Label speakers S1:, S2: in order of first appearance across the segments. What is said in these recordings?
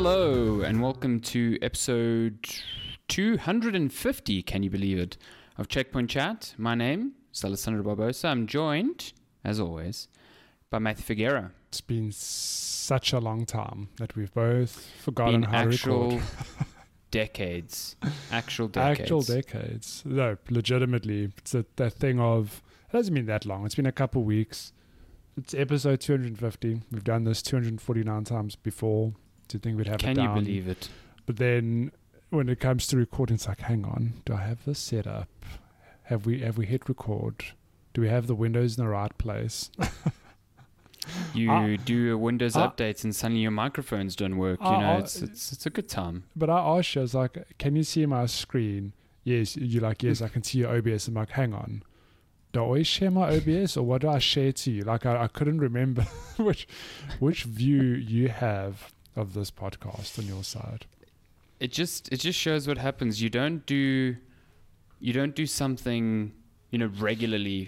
S1: Hello and welcome to episode 250, can you believe it, of Checkpoint Chat. My name is Alessandro Barbosa. I'm joined, as always, by Matthew Figuera.
S2: It's been such a long time that we've both forgotten how to record.
S1: Decades. Actual decades.
S2: No, legitimately. It's that thing of, it hasn't been that long. It's been a couple weeks. It's episode 250. We've done this 249 times before. Do you think we'd have it down?
S1: Can you believe it?
S2: But then when it comes to recording, it's like, hang on, do I have this set up? Have we hit record? Do we have the windows in the right place?
S1: You do a Windows updates and suddenly your microphones don't work. It's a good time.
S2: But I asked you, I was like, can you see my screen? Yes. You're like, yes, I can see your OBS. I'm like, hang on. Do I always share my OBS or what do I share to you? Like, I couldn't remember which view you have of this podcast on your side.
S1: It just shows what happens. You don't do something, regularly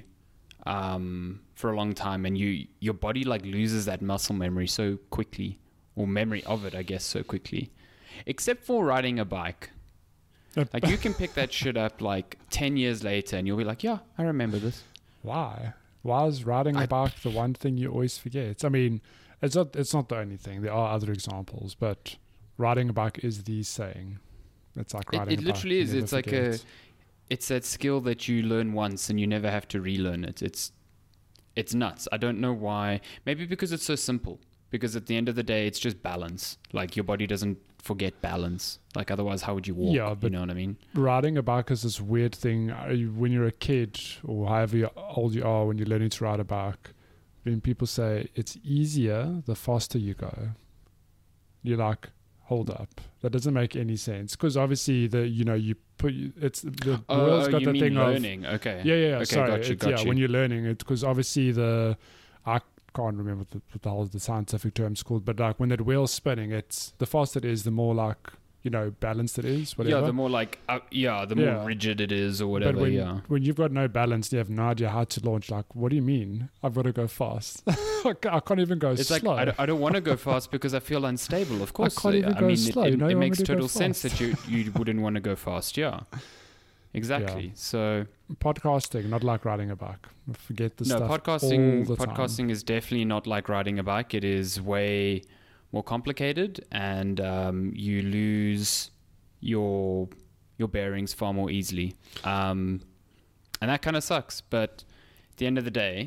S1: for a long time, and your body like loses that muscle memory so quickly, or memory of it, I guess, so quickly. Except for riding a bike. Like, you can pick that shit up like 10 years later and you'll be like, yeah, I remember this.
S2: Why? Why is riding a bike the one thing you always forget? I mean, it's not the only thing. There are other examples, but riding a bike is the saying. It's like riding a bike.
S1: It literally is. It's like it's that skill that you learn once and you never have to relearn it. It's nuts. I don't know why. Maybe because it's so simple. Because at the end of the day, it's just balance. Like, your body doesn't forget balance. Like, otherwise, how would you walk?
S2: Yeah, but
S1: you know what I mean?
S2: Riding a bike is this weird thing. When you're a kid, or however old you are, when you're learning to ride a bike, when people say it's easier the faster you go, you're like, hold up. That doesn't make any sense. Because obviously, it's the world's got the thing
S1: learning.
S2: Of
S1: okay.
S2: Yeah.
S1: Okay,
S2: sorry.
S1: got you.
S2: When you're learning it, because obviously I can't remember what the scientific term's called, but like when that wheel's spinning, it's the faster it is, the more like balanced it is. Whatever.
S1: Yeah, the more like more rigid it is, or whatever.
S2: But when you've got no balance, you have no idea how to launch. Like, what do you mean? I've got to go fast. I can't even go slow.
S1: It's like I don't want to go fast because I feel unstable. Of course,
S2: I can't even go slow.
S1: It makes total sense that you wouldn't want to go fast. Yeah. Exactly.
S2: Yeah.
S1: So
S2: podcasting, not like riding a bike. Forget the stuff. No,
S1: podcasting is definitely not like riding a bike. It is way more complicated, and you lose your bearings far more easily. And that kind of sucks. But at the end of the day,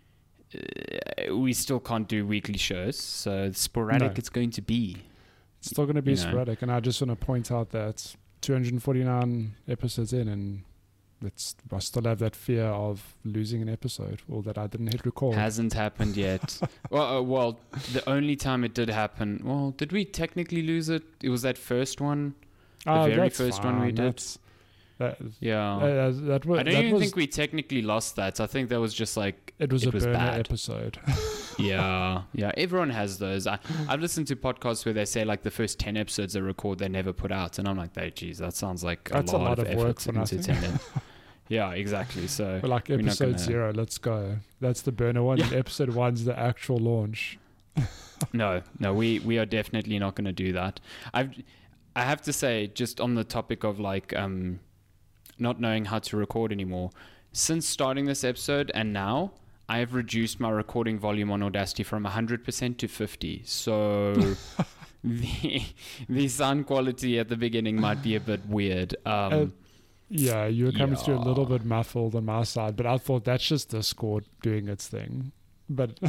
S1: we still can't do weekly shows. So sporadic it's going to be.
S2: It's still going to be sporadic. And I just want to point out that 249 episodes in, and I still have that fear of losing an episode, or that I didn't hit record.
S1: Hasn't happened yet. well, the only time it did happen, well, did we technically lose it? It was that first one, the very first one we did. I don't even think we technically lost that. I think that was just like
S2: it was burner
S1: bad.
S2: Episode.
S1: yeah. Everyone has those. I've listened to podcasts where they say like the first 10 episodes they record they never put out, and I'm like, geez, that sounds like a lot of
S2: work for
S1: nothing. Yeah, exactly. So
S2: we're like episode 0, let's go. That's the burner one. And episode 1's the actual launch.
S1: No, we are definitely not going to do that. I have to say, just on the topic of like not knowing how to record anymore, since starting this episode and now, I have reduced my recording volume on Audacity from 100% to 50. So the sound quality at the beginning might be a bit weird.
S2: Yeah, you were coming through a little bit muffled on my side, but I thought that's just Discord doing its thing. But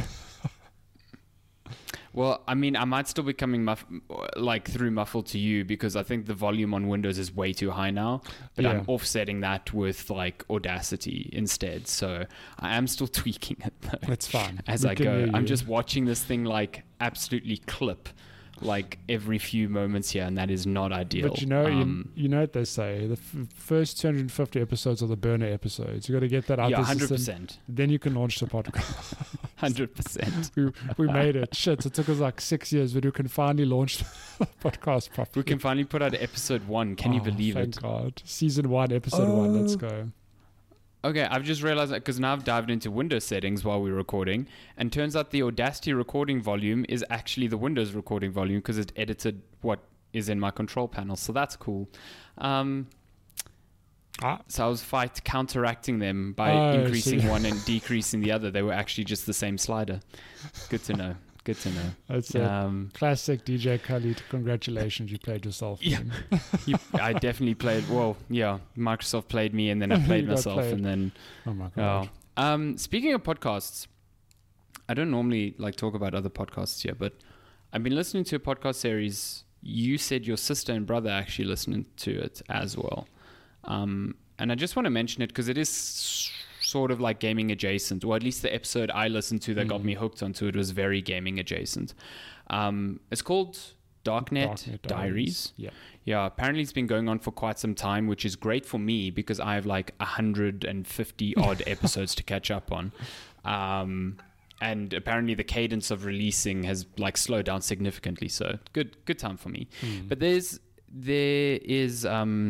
S1: well, I mean, I might still be coming through muffled to you, because I think the volume on Windows is way too high now. But I'm offsetting that with like Audacity instead. So I am still tweaking it though.
S2: That's fine.
S1: As I go, I'm just watching this thing like absolutely clip like every few moments here, and that is not ideal.
S2: But you know what they say, the first 250 episodes are the burner episodes. You got to get that out.
S1: 100%.
S2: Then you can launch the podcast.
S1: 100%.
S2: we made it. Shit, it took us like 6 years, but we can finally launch the podcast properly.
S1: We can finally put out episode 1. Can you believe it?
S2: Thank God. Season 1, episode 1. Let's go.
S1: Okay, I've just realized that because now I've dived into Windows settings while we're recording, and turns out the Audacity recording volume is actually the Windows recording volume because it edited what is in my control panel. So that's cool. So I was counteracting them by increasing one and decreasing the other. They were actually just the same slider. Good to know. Good to know.
S2: That's classic DJ Khaled. Congratulations, you played yourself.
S1: Yeah, I definitely played. Well, yeah, Microsoft played me, and then I played myself, and then.
S2: Oh my god.
S1: Speaking of podcasts, I don't normally like talk about other podcasts here, but I've been listening to a podcast series. You said your sister and brother actually listened to it as well, and I just want to mention it because it is sort of like gaming adjacent, or at least the episode I listened to that got me hooked onto it was very gaming adjacent. It's called Darknet Diaries. Yeah, apparently it's been going on for quite some time, which is great for me because I have like 150 odd episodes to catch up on. And apparently the cadence of releasing has like slowed down significantly, so good time for me. But there is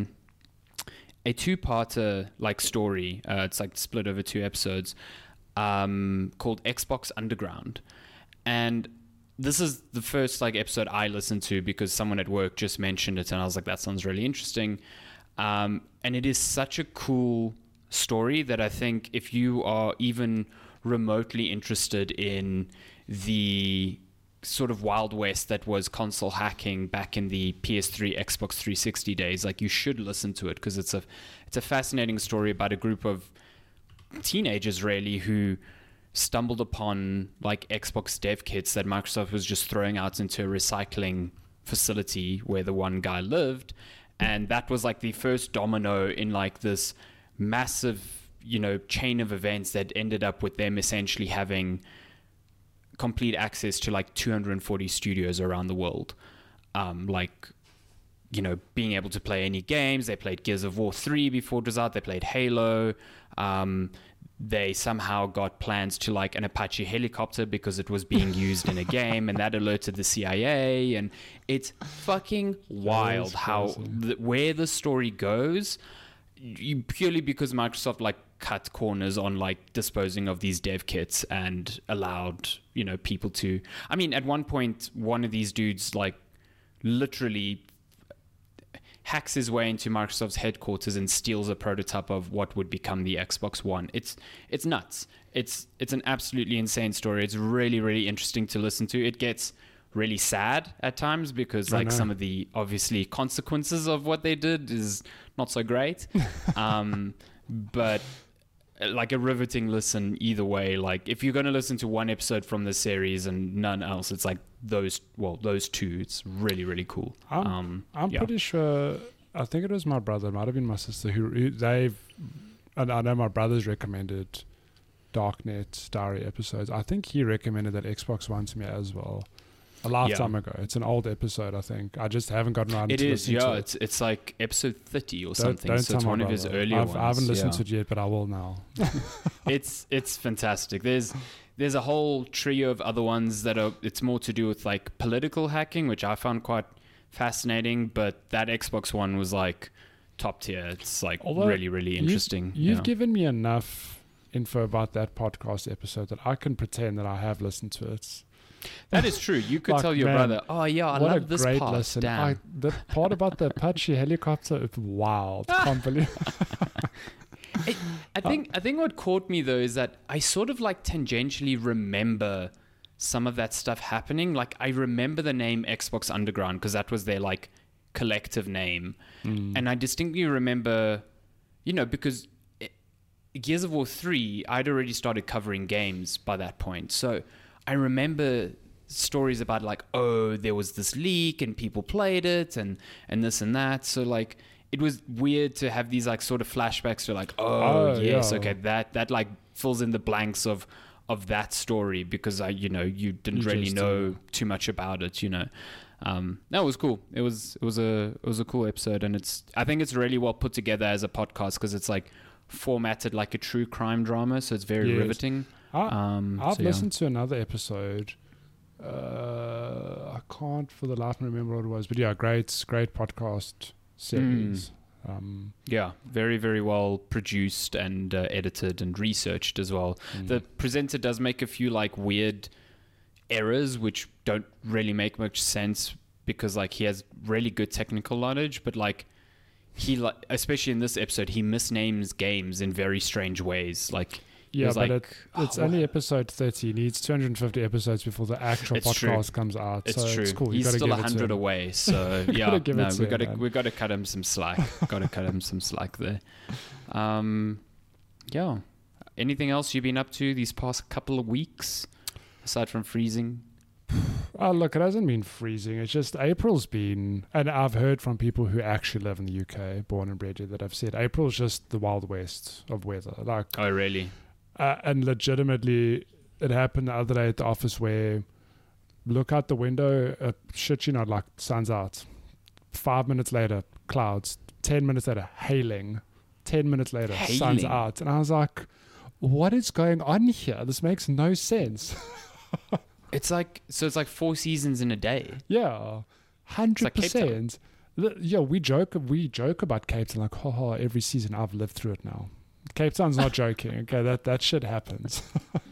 S1: a two-parter like story. It's like split over 2 episodes, called Xbox Underground, and this is the first like episode I listened to because someone at work just mentioned it, and I was like, that sounds really interesting. And it is such a cool story that I think if you are even remotely interested in the sort of Wild West that was console hacking back in the PS3, Xbox 360 days, like you should listen to it because it's a fascinating story about a group of teenagers really who stumbled upon like Xbox dev kits that Microsoft was just throwing out into a recycling facility where the one guy lived, and that was like the first domino in like this massive, chain of events that ended up with them essentially having complete access to like 240 studios around the world. Being able to play any games. They played Gears of War 3 before it was out. They played Halo. They somehow got plans to like an Apache helicopter because it was being used in a game, and that alerted the CIA. And it's fucking wild where the story goes, purely because Microsoft like cut corners on like disposing of these dev kits and allowed people to. I mean, at one point, one of these dudes like literally hacks his way into Microsoft's headquarters and steals a prototype of what would become the Xbox One. It's nuts. It's an absolutely insane story. It's really, really interesting to listen to. It gets really sad at times because like some of the obviously consequences of what they did is not so great. But like a riveting listen either way. Like if you're going to listen to one episode from the series and none else, it's like those two. It's really, really cool.
S2: I'm pretty sure, I think it was my brother, it might have been my sister, and I know my brother's recommended Darknet Diary episodes. I think he recommended that Xbox One to me as well. A lifetime ago. It's an old episode, I think. I just haven't gotten around to listening to it.
S1: It's like episode 30 or something. So it's one of his earlier ones.
S2: I haven't listened to it yet, but I will now.
S1: It's fantastic. There's a whole trio of other ones it's more to do with like political hacking, which I found quite fascinating, but that Xbox One was like top tier. It's like really, really interesting.
S2: You've given me enough info about that podcast episode that I can pretend that I have listened to it.
S1: That is true. You could tell your brother, "Oh yeah, I love this part." What a great listen!
S2: The part about the Apache helicopter, it's wild. Can't believe.
S1: I think what caught me though is that I sort of like tangentially remember some of that stuff happening. Like I remember the name Xbox Underground because that was their like collective name, and I distinctly remember, because Gears of War 3, I'd already started covering games by that point, so I remember stories about like, oh, there was this leak and people played it and this and that. So like, it was weird to have these like sort of flashbacks to like, okay, that like fills in the blanks of that story because you didn't really know too much about it. That was cool. It was a cool episode, and I think it's really well put together as a podcast because it's like formatted like a true crime drama, so it's very riveting.
S2: I've listened to another episode. I can't for the life remember what it was, but yeah, great podcast series.
S1: Yeah, very, very well produced and edited and researched as well. The presenter does make a few like weird errors which don't really make much sense because like he has really good technical knowledge, but like he like especially in this episode he misnames games in very strange ways. Like
S2: Yeah, but
S1: like,
S2: it's only episode 30. It needs 250 episodes before the actual
S1: It's
S2: podcast
S1: true.
S2: comes out.
S1: It's
S2: so
S1: true.
S2: It's cool.
S1: He's
S2: You gotta
S1: still
S2: give it to
S1: 100
S2: him.
S1: away, so
S2: You
S1: yeah,
S2: gotta give
S1: no,
S2: it to him, man.
S1: we got to cut him some slack. Got to cut him some slack there. Yeah. Anything else you've been up to these past couple of weeks aside from freezing?
S2: Oh, look, it hasn't been freezing. It's just April's been, and I've heard from people who actually live in the UK, born and bred here, that have said April's just the Wild West of weather. Like,
S1: Oh, really?
S2: and legitimately, it happened the other day at the office where look out the window, shit, you know, like sun's out. 5 minutes later, clouds. 10 minutes later, hailing. 10 minutes later, sun's
S1: Hailing?
S2: out. And I was like, what is going on here? This makes no sense.
S1: It's like 4 seasons in a day.
S2: Yeah,
S1: like Cape
S2: 100%. Yeah, we joke about Cape Town like, haha, every season I've lived through it now. Cape Town's not joking. Okay, that shit happens.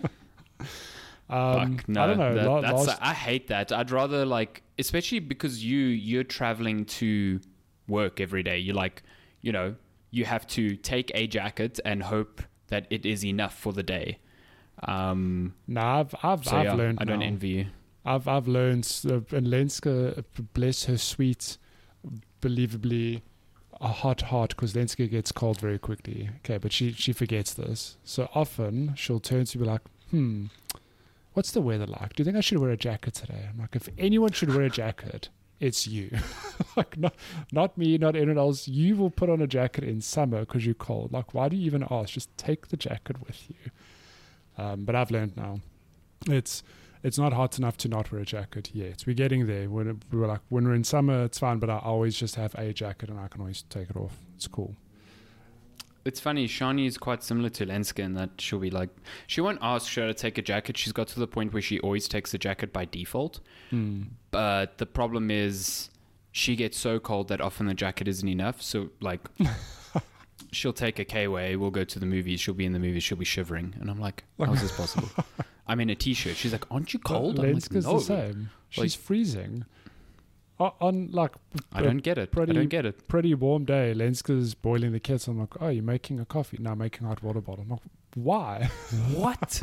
S1: Fuck, no,
S2: I don't know.
S1: I hate that. I'd rather like, especially because you're traveling to work every day. You like, you know, you have to take a jacket and hope that it is enough for the day.
S2: Nah, I've learned.
S1: I don't
S2: now.
S1: envy you.
S2: I've learned, and Lenska, bless her sweet, believably a hot heart, because Lenska gets cold very quickly. Okay, but she forgets this. So often she'll turn to be like, what's the weather like? Do you think I should wear a jacket today? I'm like, if anyone should wear a jacket, it's you. Like, not me, not anyone else. You will put on a jacket in summer because you're cold. Like, why do you even ask? Just take the jacket with you. But I've learned now, it's not hot enough to not wear a jacket yet. We're getting there. When we're in summer, it's fine, but I always just have a jacket and I can always take it off. It's cool.
S1: It's funny, Shani is quite similar to Lenska in that she'll be like, she won't ask her to take a jacket. She's got to the point where she always takes a jacket by default. But the problem is she gets so cold that often the jacket isn't enough. So like, she'll take a K-Way, we'll go to the movies, she'll be in the movies, she'll be shivering. And I'm like, how is this possible? I'm in a t-shirt. She's like, aren't you cold? I'm like,
S2: Lenska's
S1: no.
S2: the same. She's freezing. On like,
S1: I don't get it. I don't get it.
S2: Pretty warm day. Lenska's boiling the kettle. I'm like, oh, you're making a coffee? No, I'm making a hot water bottle. I'm like, why?
S1: What?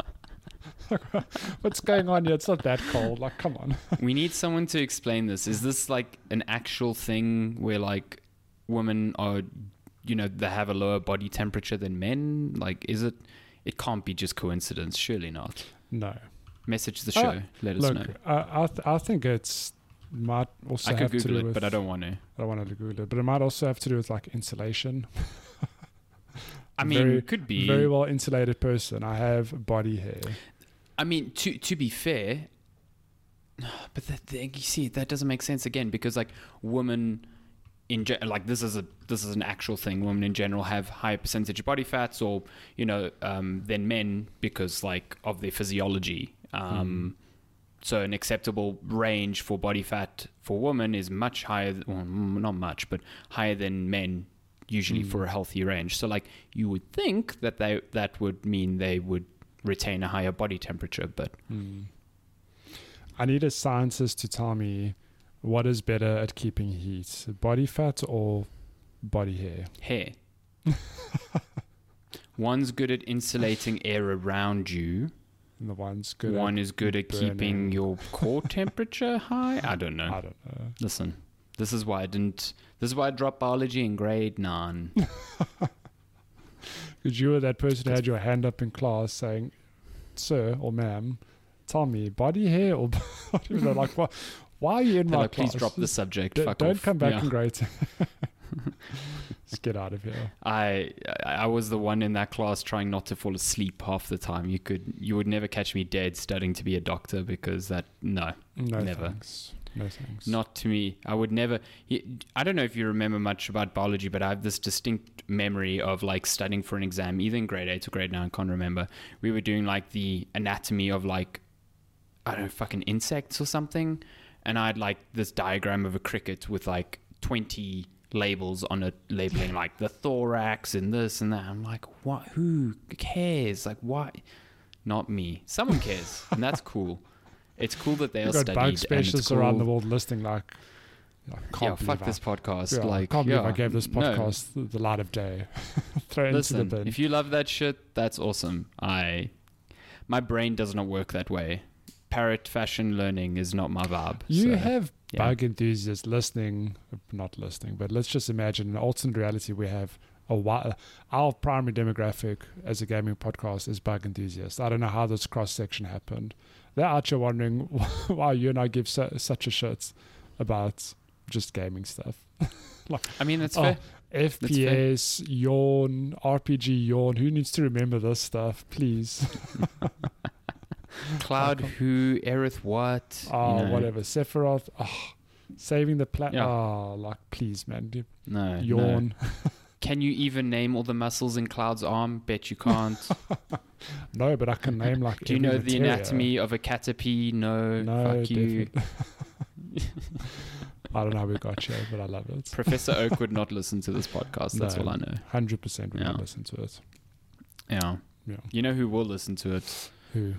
S2: What's going on here? It's not that cold. Like, come on.
S1: We need someone to explain this. Is this like an actual thing where like women are, you know, they have a lower body temperature than men? Like, is it? It can't be just coincidence. Surely not.
S2: No.
S1: Message the show. Let us know.
S2: I think it's might also
S1: I could
S2: have to
S1: Google
S2: do
S1: it,
S2: with,
S1: but I don't want to.
S2: I don't want to Google it, but it might also have to do with like insulation.
S1: I mean, could be.
S2: Very well insulated person. I have body hair.
S1: I mean, to be fair, but you see, that doesn't make sense again, because like women like this is an actual thing. Women in general have higher percentage of body fats, or you know, than men because like of their physiology. So an acceptable range for body fat for women is much higher. Well, not much, but higher than men usually for a healthy range. So like you would think that that would mean they would retain a higher body temperature, but
S2: I need a scientist to tell me what is better at keeping heat, body fat or body hair.
S1: Hair. One's good at insulating air around you.
S2: And the one's good.
S1: One is good at
S2: burning.
S1: keeping your core temperature high. I don't know.
S2: I don't know.
S1: Listen, this is why I dropped biology in grade 9.
S2: Because you were that person who had your hand up in class saying, "Sir or ma'am, tell me, body hair or you know, like what? Why are you in my
S1: like,
S2: class?
S1: please drop the subject. Fuck
S2: Don't
S1: off.
S2: come back
S1: Yeah.
S2: in grade 10. Just get out of here."
S1: I was the one in that class trying not to fall asleep half the time. You would never catch me dead studying to be a doctor, because no, never.
S2: Thanks. No thanks.
S1: Not to me. I would never. I don't know if you remember much about biology, but I have this distinct memory of like studying for an exam, either in grade 8 or grade 9. I can't remember. We were doing like the anatomy of like, I don't know, fucking insects or something. And I had like this diagram of a cricket with like 20 labels on it, labeling like the thorax and this and that. I'm like, what? Who cares? Like, why? Not me. Someone cares, and that's cool. It's cool that they are
S2: You've got
S1: studied.
S2: bug
S1: And it's
S2: specialists
S1: cool.
S2: around the world listening like,
S1: Fuck this podcast.
S2: I
S1: Like,
S2: can't believe I
S1: yeah,
S2: gave this
S1: no.
S2: podcast the light of day. Throw it
S1: Listen,
S2: into the bin.
S1: if you love that shit, that's awesome. My brain does not work that way. Parrot fashion learning is not my vibe.
S2: You
S1: so,
S2: have
S1: yeah.
S2: bug enthusiasts not listening, but let's just imagine an alternate reality. We have our primary demographic as a gaming podcast is bug enthusiasts. I don't know how this cross section happened. They're out here wondering why you and I give such a shit about just gaming stuff.
S1: I mean, that's fair.
S2: FPS, yawn, RPG, yawn. Who needs to remember this stuff, please?
S1: Cloud, who, Aerith, what?
S2: Whatever. Sephiroth, saving the planet.
S1: Yeah.
S2: Please, man.
S1: No.
S2: Yawn.
S1: No. Can you even name all the muscles in Cloud's arm? Bet you can't.
S2: No, but I can name like.
S1: Do you know the anatomy of a caterpie? No. Fuck you.
S2: I don't know how we got here, but I love it.
S1: Professor Oak would not listen to this podcast. That's all I know.
S2: 100% would not listen to it.
S1: Yeah. You know who will listen to it?
S2: Who?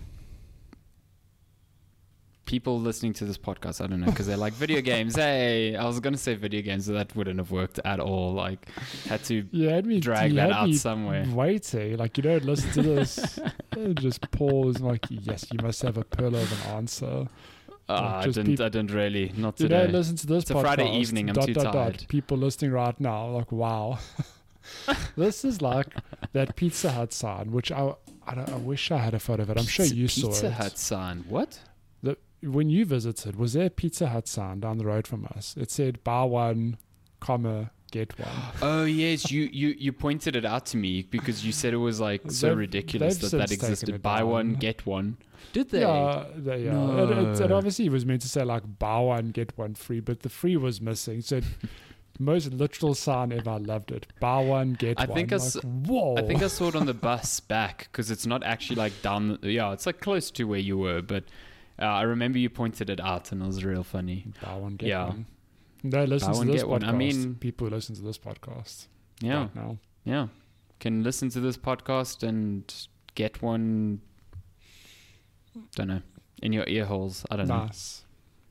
S1: People listening to this podcast, I don't know, because they're like, video games, hey. I was going to say video games, so that wouldn't have worked at all. Like, had to drag that out somewhere.
S2: Waiting, like, you don't listen to this. Just pause, like, yes, you must have a pearl of an answer.
S1: I didn't really. Not today.
S2: You don't listen to this
S1: it's
S2: podcast.
S1: It's a Friday evening. I'm too tired.
S2: People listening right now, like, wow. This is like that Pizza Hut sign, which I wish I had a photo of it. I'm sure you saw it.
S1: Pizza Hut sign. What?
S2: When you visited, was there a Pizza Hut sign down the road from us? It said, buy one, get one.
S1: Oh, yes. You pointed it out to me because you said it was like so ridiculous that existed. Buy one, get one. Did they?
S2: Yeah.
S1: No.
S2: It obviously was meant to say like buy one, get one free, but the free was missing. So most literal sign ever. I loved it. Buy one, get one. Whoa.
S1: I think I saw it on the bus back because it's not actually like down. It's like close to where you were, but I remember you pointed it out and it was real funny.
S2: Buy one, get one. No, listen to this podcast. I mean, people who listen to this podcast.
S1: Yeah.
S2: Right now.
S1: Yeah. Can listen to this podcast and get one. Don't know. In your ear holes. I don't know.
S2: Nice.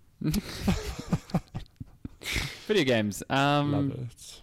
S1: Video games.
S2: Love it.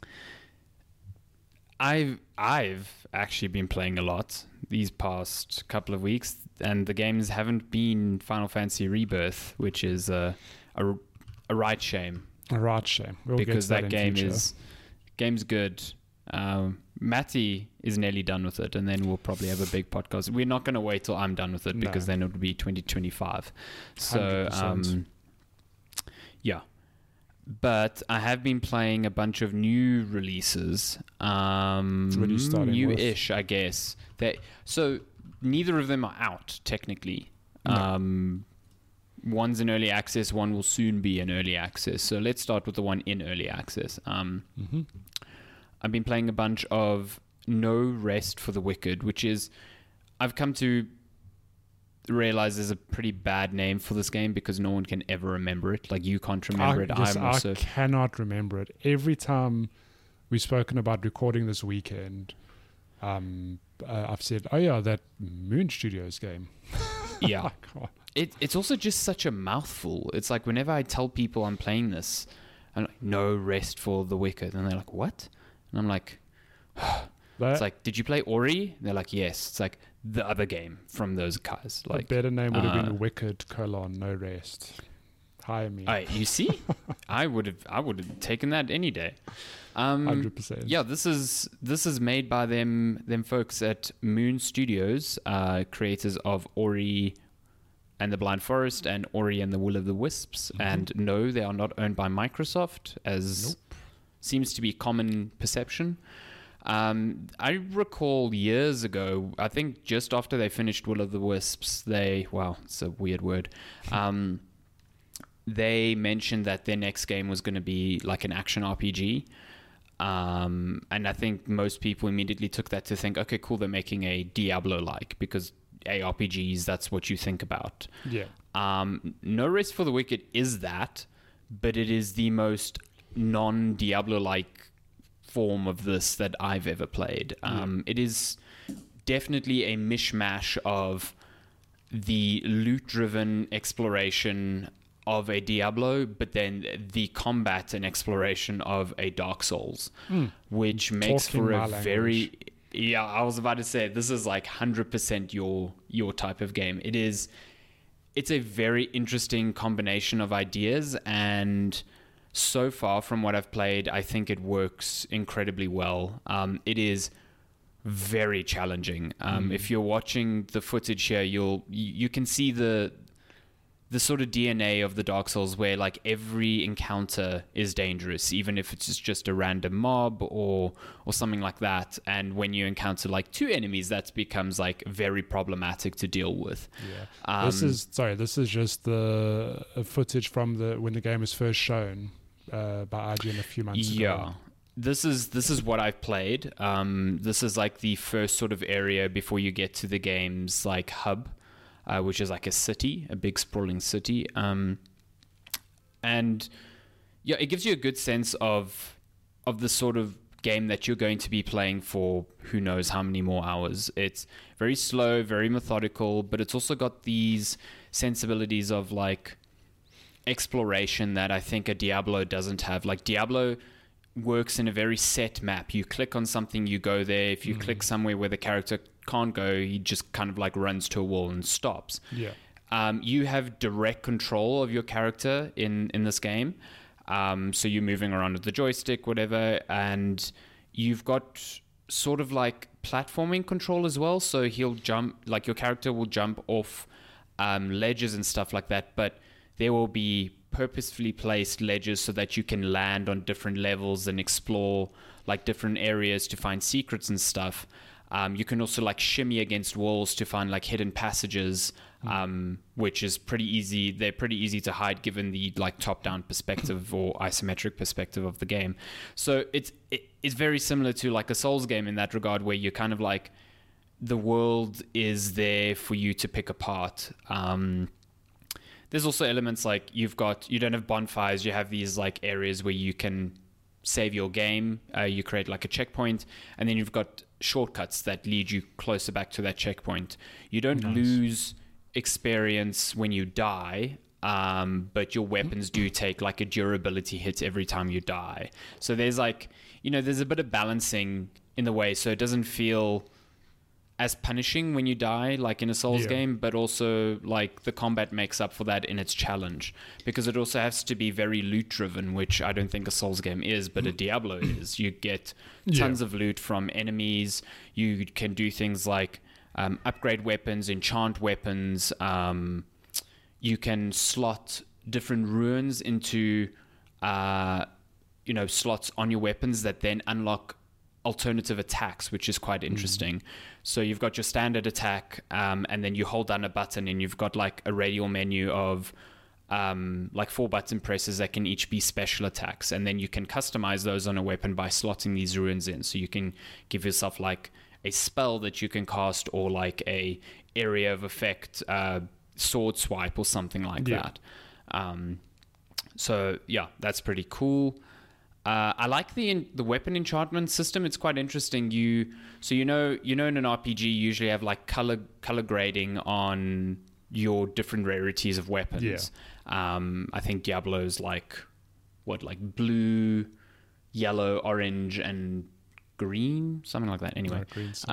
S1: I've actually been playing a lot these past couple of weeks, and the games haven't been Final Fantasy Rebirth, which is a right shame.
S2: A right shame.
S1: Because that game's good. Matty is nearly done with it, and then we'll probably have a big podcast. We're not going to wait till I'm done with it because then it would be 2025. So,
S2: 100%.
S1: Yeah. But I have been playing a bunch of new releases. New-ish, I guess. So neither of them are out, technically.
S2: No.
S1: One's in early access, one will soon be in early access. So let's start with the one in early access. I've been playing a bunch of No Rest for the Wicked, which is, I've come to realize is a pretty bad name for this game because no one can ever remember it. Like, you can't remember it.
S2: I cannot remember it. Every time we've spoken about recording this weekend, I've said, oh yeah, that Moon Studios game.
S1: Yeah. It's also just such a mouthful. It's like whenever I tell people I'm playing this, I'm like, No Rest for the Wicked. And they're like, what? And I'm like, it's like, did you play Ori? And they're like, yes. It's like the other game from those guys. Like,
S2: the better name would have been Wicked : No Rest. Hire me.
S1: You see, I would have taken that any day.
S2: 100%.
S1: Yeah, this is made by them folks at Moon Studios, creators of Ori and the Blind Forest and Ori and the Will of the Wisps. Mm-hmm. And no, they are not owned by Microsoft, as seems to be common perception. I recall years ago, I think just after they finished Will of the Wisps, it's a weird word. They mentioned that their next game was going to be like an action RPG. And I think most people immediately took that to think, okay, cool, they're making a Diablo-like, because ARPGs, that's what you think about.
S2: Yeah.
S1: No Rest for the Wicked is that, but it is the most non-Diablo-like form of this that I've ever played. It is definitely a mishmash of the loot-driven exploration of a Diablo, but then the combat and exploration of a Dark Souls, which makes
S2: Talking
S1: for
S2: my
S1: a
S2: language.
S1: very... Yeah, I was about to say, this is like 100% your type of game. It's a very interesting combination of ideas, and so far from what I've played, I think it works incredibly well. It is very challenging. If you're watching the footage here, you can see the sort of DNA of the Dark Souls, where like every encounter is dangerous, even if it's just a random mob or something like that. And when you encounter like two enemies, that becomes like very problematic to deal with.
S2: Yeah. This is just the footage from when the game was first shown by IGN a few months ago.
S1: Yeah. This is what I've played. This is like the first sort of area before you get to the game's like hub, which is like a city, a big sprawling city. And yeah, it gives you a good sense of the sort of game that you're going to be playing for who knows how many more hours. It's very slow, very methodical, but it's also got these sensibilities of like exploration that I think a Diablo doesn't have. Like Diablo works in a very set map. You click on something, you go there. If you click somewhere where the character can't go, he just kind of like runs to a wall and stops.
S2: Yeah.
S1: You have direct control of your character in this game. So you're moving around with the joystick, whatever, and you've got sort of like platforming control as well. So he'll jump, like your character will jump off ledges and stuff like that, but there will be purposefully placed ledges so that you can land on different levels and explore like different areas to find secrets and stuff. You can also like shimmy against walls to find like hidden passages, which is pretty easy. They're pretty easy to hide given the like top-down perspective or isometric perspective of the game. So it's very similar to like a Souls game in that regard, where you're kind of like the world is there for you to pick apart. There's also elements like you don't have bonfires. You have these like areas where you can save your game. You create like a checkpoint, and then you've got shortcuts that lead you closer back to that checkpoint. You don't lose experience when you die, but your weapons do take like a durability hit every time you die. So there's like, there's a bit of balancing in the way, so it doesn't feel as punishing when you die like in a Souls game, but also like the combat makes up for that in its challenge, because it also has to be very loot driven, which I don't think a Souls game is, but a Diablo is. You get tons of loot from enemies. You can do things like upgrade weapons, enchant weapons. You can slot different runes into slots on your weapons that then unlock alternative attacks, which is quite interesting. So you've got your standard attack, and then you hold down a button, and you've got like a radial menu of like 4 button presses that can each be special attacks, and then you can customize those on a weapon by slotting these runes in. So you can give yourself like a spell that you can cast, or like a area of effect, sword swipe or something like that. So yeah, that's pretty cool. I like the weapon enchantment system. It's quite interesting. In an RPG, you usually have like color grading on your different rarities of weapons. I think Diablo's like blue, yellow, orange, and green, something like that. Anyway,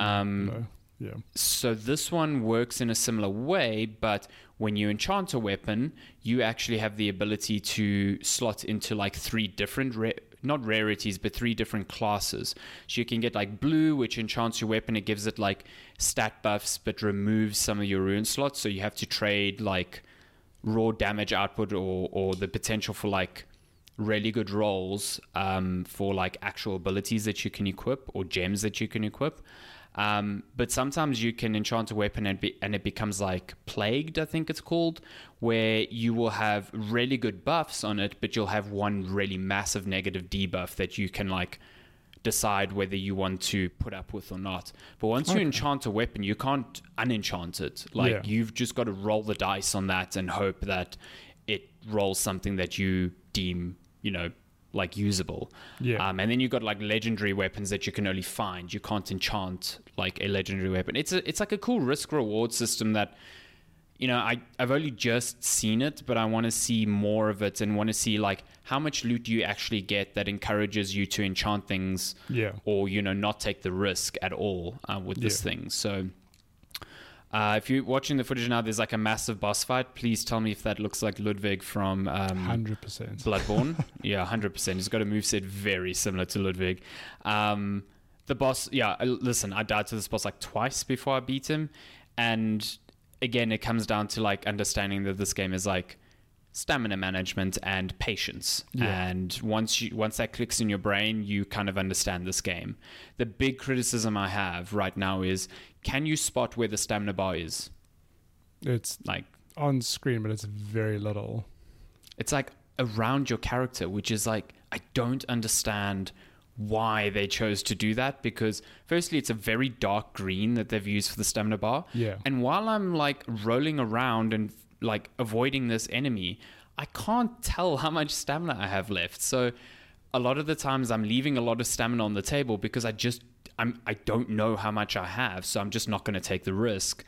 S1: so this one works in a similar way, but when you enchant a weapon, you actually have the ability to slot into like 3 different not rarities, but 3 different classes. So you can get like blue, which enchants your weapon. It gives it like stat buffs, but removes some of your rune slots. So you have to trade like raw damage output or the potential for like really good rolls for like actual abilities that you can equip or gems that you can equip. But sometimes you can enchant a weapon and it becomes like plagued, I think it's called, where you will have really good buffs on it, but you'll have one really massive negative debuff that you can like decide whether you want to put up with or not. But once you enchant a weapon, you can't unenchant it. Like you've just got to roll the dice on that and hope that it rolls something that you deem, like usable.
S2: Yeah.
S1: And then you've got like legendary weapons that you can only find. You can't enchant like a legendary weapon. It's like a cool risk reward system that, I've only just seen it, but I want to see more of it and want to see like how much loot do you actually get that encourages you to enchant things, or not take the risk at all with this thing. So if you're watching the footage now, there's like a massive boss fight. Please tell me if that looks like Ludwig from
S2: 100%.
S1: Bloodborne. Yeah, 100%. He's got a moveset very similar to Ludwig. The boss, listen, I died to this boss like twice before I beat him, and again, it comes down to like understanding that this game is like stamina management and patience. And once that clicks in your brain, you kind of understand this game. The big criticism I have right now is, can you spot where the stamina bar is?
S2: It's
S1: like
S2: on screen, but it's very little.
S1: It's like around your character, which is like, I don't understand why they chose to do that, because firstly it's a very dark green that they've used for the stamina bar, and while I'm like rolling around and like avoiding this enemy, I can't tell how much stamina I have left. So a lot of the times I'm leaving a lot of stamina on the table because I don't know how much I have, so I'm just not going to take the risk.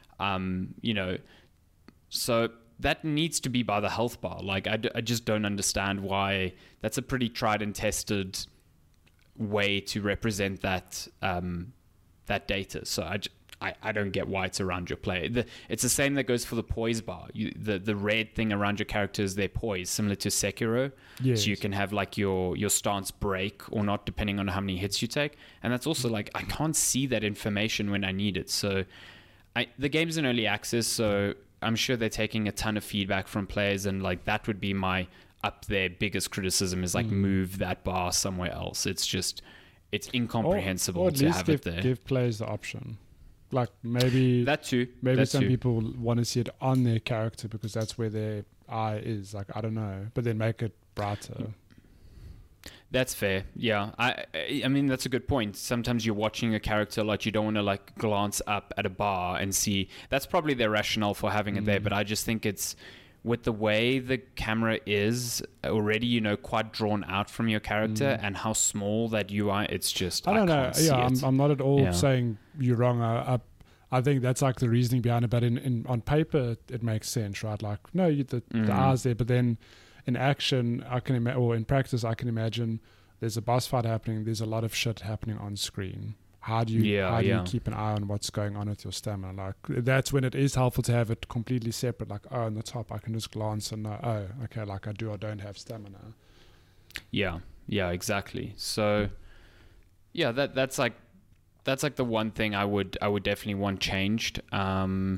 S1: So that needs to be by the health bar. Like I just don't understand why. That's a pretty tried and tested way to represent that that data. So I don't get why it's around your player. It's the same that goes for the poise bar. The red thing around your character is their poise, similar to Sekiro. So you can have like your stance break or not, depending on how many hits you take. And that's also like, I can't see that information when I need it. So the game's in early access, so I'm sure they're taking a ton of feedback from players, and like that would be my up there biggest criticism is like move that bar somewhere else. It's incomprehensible to have it there.
S2: Give players the option. Like maybe
S1: that too.
S2: Maybe some people want to see it on their character because that's where their eye is. Like I don't know, but then make it brighter.
S1: That's fair. Yeah, I mean that's a good point. Sometimes you're watching a character a lot, you don't want to like glance up at a bar and see. That's probably their rationale for having it there. But I just think it's, with the way the camera is already, quite drawn out from your character and how small that UI, it's just, I don't know.
S2: Yeah, I'm not at all saying you're wrong. I think that's like the reasoning behind it, but on paper, it makes sense, right? Like, no, the eyes there, but then in action, or in practice, I can imagine there's a boss fight happening. There's a lot of shit happening on screen. How do you keep an eye on what's going on with your stamina? Like that's when it is helpful to have it completely separate. Like, on the top, I can just glance and know, okay, like I do or don't have stamina.
S1: Yeah, exactly. So, that's like the one thing I would definitely want changed. Other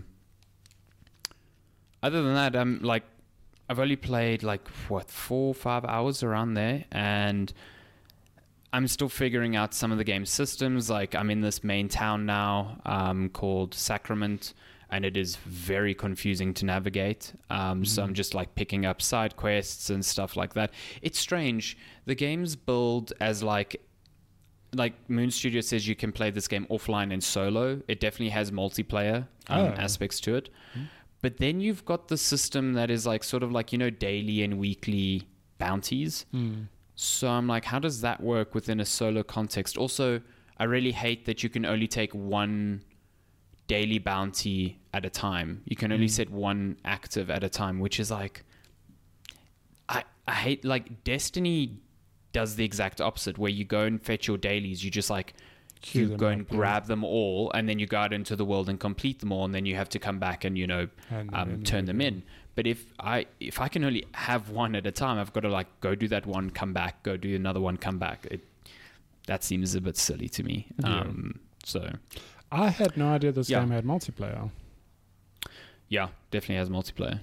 S1: than that, I've only played 4 or 5 hours around there, and I'm still figuring out some of the game systems. Like I'm in this main town now called Sacrament, and it is very confusing to navigate. So I'm just like picking up side quests and stuff like that. It's strange. The game's build as like Moon Studio says you can play this game offline and solo. It definitely has multiplayer aspects to it. But then you've got the system that is like sort of like, daily and weekly bounties. So I'm like, how does that work within a solo context? Also, I really hate that you can only take one daily bounty at a time. You can only set one active at a time, which is like, I hate, like Destiny does the exact opposite, where you go and fetch your dailies. You just like, you go and grab them all, and then you go out into the world and complete them all, and then you have to come back and, turn them in. But if I can only have one at a time, I've got to like go do that one, come back, go do another one, come back. That seems a bit silly to me. So
S2: I had no idea this game had multiplayer.
S1: Yeah, definitely has multiplayer.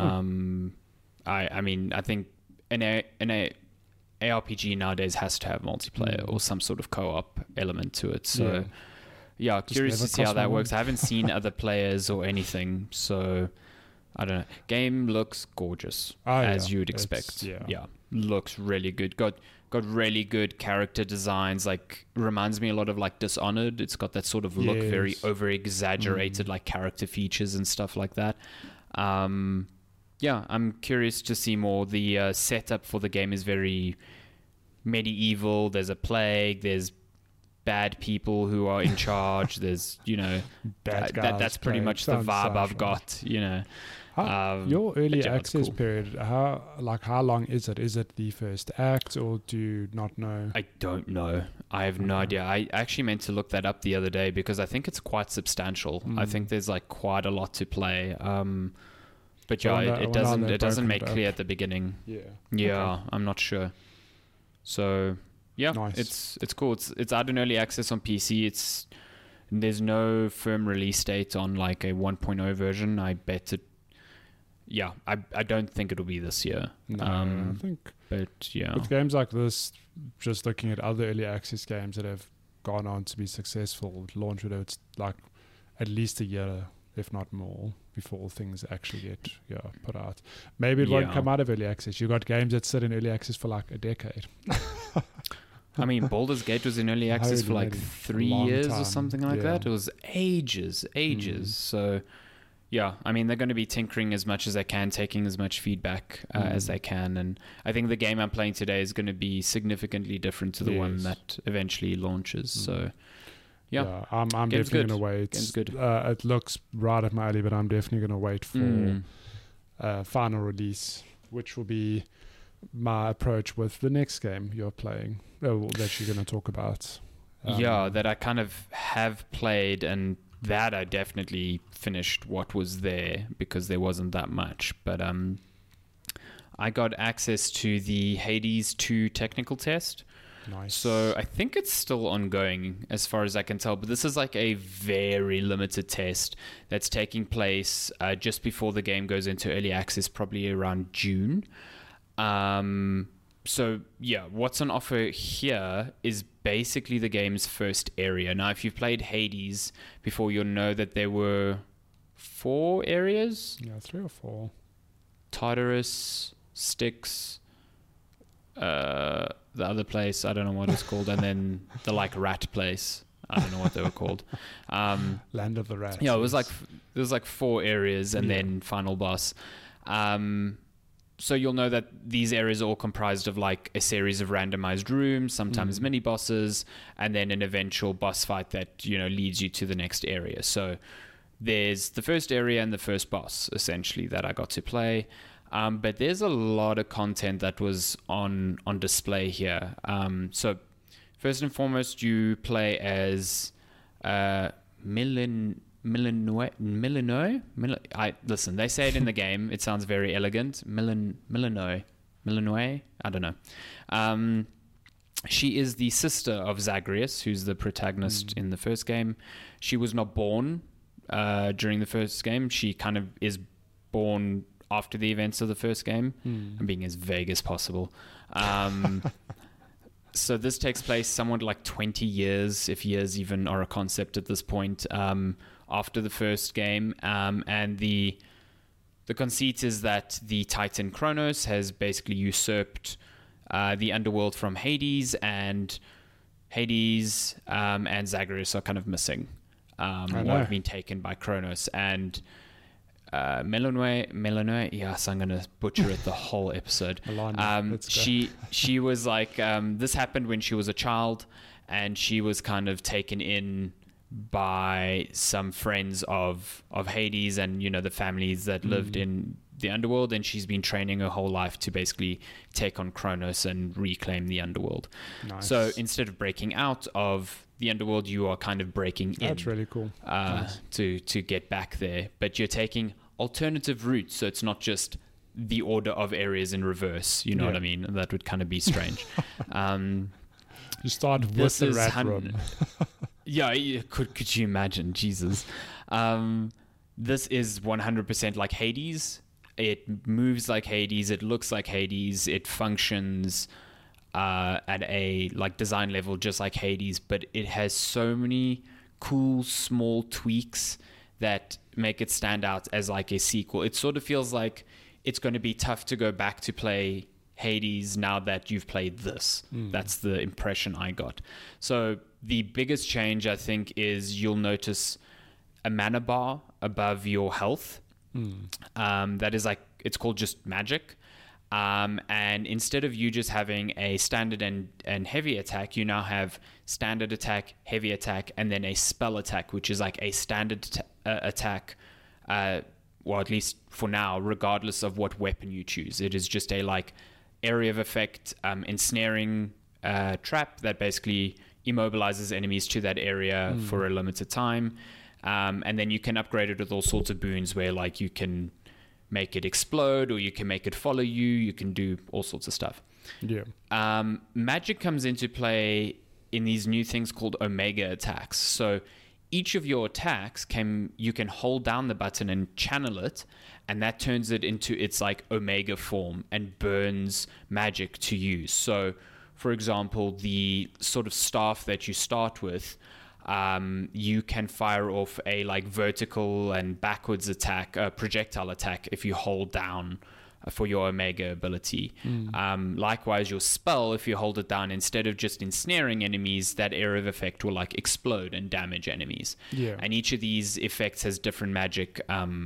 S1: I mean, I think an ARPG nowadays has to have multiplayer or some sort of co-op element to it. So curious to see how that works. I haven't seen other players or anything, so I don't know. Game looks gorgeous, as you would expect. Looks really good. Got really good character designs. Like reminds me a lot of like Dishonored. It's got that sort of look, very over exaggerated like character features and stuff like that. I'm curious to see more. The setup for the game is very medieval, there's a plague, there's bad people who are in charge, there's,
S2: Bad guys
S1: that's pretty
S2: playing.
S1: much the
S2: Sounds
S1: vibe I've
S2: right.
S1: got,
S2: Your early
S1: but yeah, it's
S2: access
S1: cool.
S2: period, how long is it? Is it the first act, or do you not know?
S1: I don't know. I have no idea. I actually meant to look that up the other day because I think it's quite substantial. I think there's like quite a lot to play. But yeah, it doesn't make clear at the beginning.
S2: Yeah.
S1: Yeah,
S2: Okay.
S1: I'm not sure. So yeah,
S2: Nice.
S1: it's cool. It's out in early access on PC. There's no firm release date on like a 1.0 version. I bet it. Yeah, I don't think it'll be this year.
S2: No, I think
S1: But yeah,
S2: with games like this, just looking at other early access games that have gone on to be successful, launch window, it's like at least a year, if not more, before things actually get put out. Maybe it won't
S1: Yeah.
S2: come out of early access. You got games that sit in early access for like a decade.
S1: I mean, Baldur's Gate was in early access for
S2: Holy
S1: like
S2: lady.
S1: 3
S2: Long
S1: years
S2: time.
S1: or something like
S2: Yeah.
S1: that. It was ages. So, yeah, I mean, they're going to be tinkering as much as they can, taking as much feedback as they can. And I think the game I'm playing today is going to be significantly different to the one
S2: Yes.
S1: that eventually launches. So, yeah.
S2: I'm
S1: Game's
S2: definitely
S1: good.
S2: going to wait.
S1: Game's good.
S2: It looks right up my alley, but I'm definitely going to wait for final release, which will be my approach with the next game you're playing, that you're going to talk about.
S1: That I kind of have played, and that I definitely finished what was there because there wasn't that much. But I got access to the Hades 2 technical test.
S2: Nice.
S1: So I think it's still ongoing as far as I can tell, but this is like a very limited test that's taking place just before the game goes into early access, probably around June. So yeah, what's on offer here is basically the game's first area. Now, if you've played Hades before, you'll know that there were 4 areas:
S2: 3 or 4.
S1: Tartarus, Styx, the other place, I don't know what it's called, and then the like rat place. I don't know what they were called.
S2: Land of the Rats.
S1: Yeah, it was like there was like 4 areas and
S2: Yeah.
S1: then final boss. So you'll know that these areas are all comprised of like a series of randomized rooms, sometimes mini bosses, and then an eventual boss fight that leads you to the next area. So there's the first area and the first boss essentially that I got to play. But there's a lot of content that was on display here. So first and foremost, you play as Millenoi. Listen, they say it in the game. It sounds very elegant. Millenoi. I don't know. She is the sister of Zagreus, who's the protagonist in the first game. She was not born during the first game. She kind of is born after the events of the first game. I'm being as vague as possible. So this takes place somewhat like 20 years, if years even are a concept at this point, after the first game. And the conceit is that the Titan Kronos has basically usurped the underworld from Hades, and Hades and Zagreus are kind of missing, or have been taken by Kronos. And Millenoi, yes, I'm going to butcher it the whole episode. She was like, this happened when she was a child, and she was kind of taken in by some friends of Hades and, the families that lived in the underworld, and she's been training her whole life to basically take on Kronos and reclaim the underworld.
S2: Nice.
S1: So instead of breaking out of the underworld, you are kind of breaking in.
S2: That's really cool.
S1: To get back there, but you're taking alternative routes, so it's not just the order of areas in reverse. You know what I mean? That would kind of be strange.
S2: You start with the rat room.
S1: Yeah, could you imagine? Jesus. This is 100% like Hades. It moves like Hades. It looks like Hades. It functions at a like design level just like Hades, but it has so many cool small tweaks that make it stand out as like a sequel. It sort of feels like it's going to be tough to go back to play Hades now that you've played this. That's the impression I got. So the biggest change, I think, is you'll notice a mana bar above your health. That is like, it's called just magic. And instead of you just having a standard and heavy attack, you now have standard attack, heavy attack, and then a spell attack, which is like a standard attack, well, at least for now, regardless of what weapon you choose. It is just a like area of effect ensnaring trap that basically immobilizes enemies to that area for a limited time. And then you can upgrade it with all sorts of boons where like you can make it explode, or you can make it follow you. You can do all sorts of stuff.
S2: Yeah.
S1: Magic comes into play in these new things called Omega attacks. So each of your attacks you can hold down the button and channel it, and that turns it into its like Omega form and burns magic to use. So, for example, the sort of staff that you start with, you can fire off a like vertical and backwards attack, projectile attack, if you hold down for your Omega ability. Likewise, your spell, if you hold it down, instead of just ensnaring enemies, that area of effect will like explode and damage enemies.
S2: Yeah.
S1: And each of these effects has different magic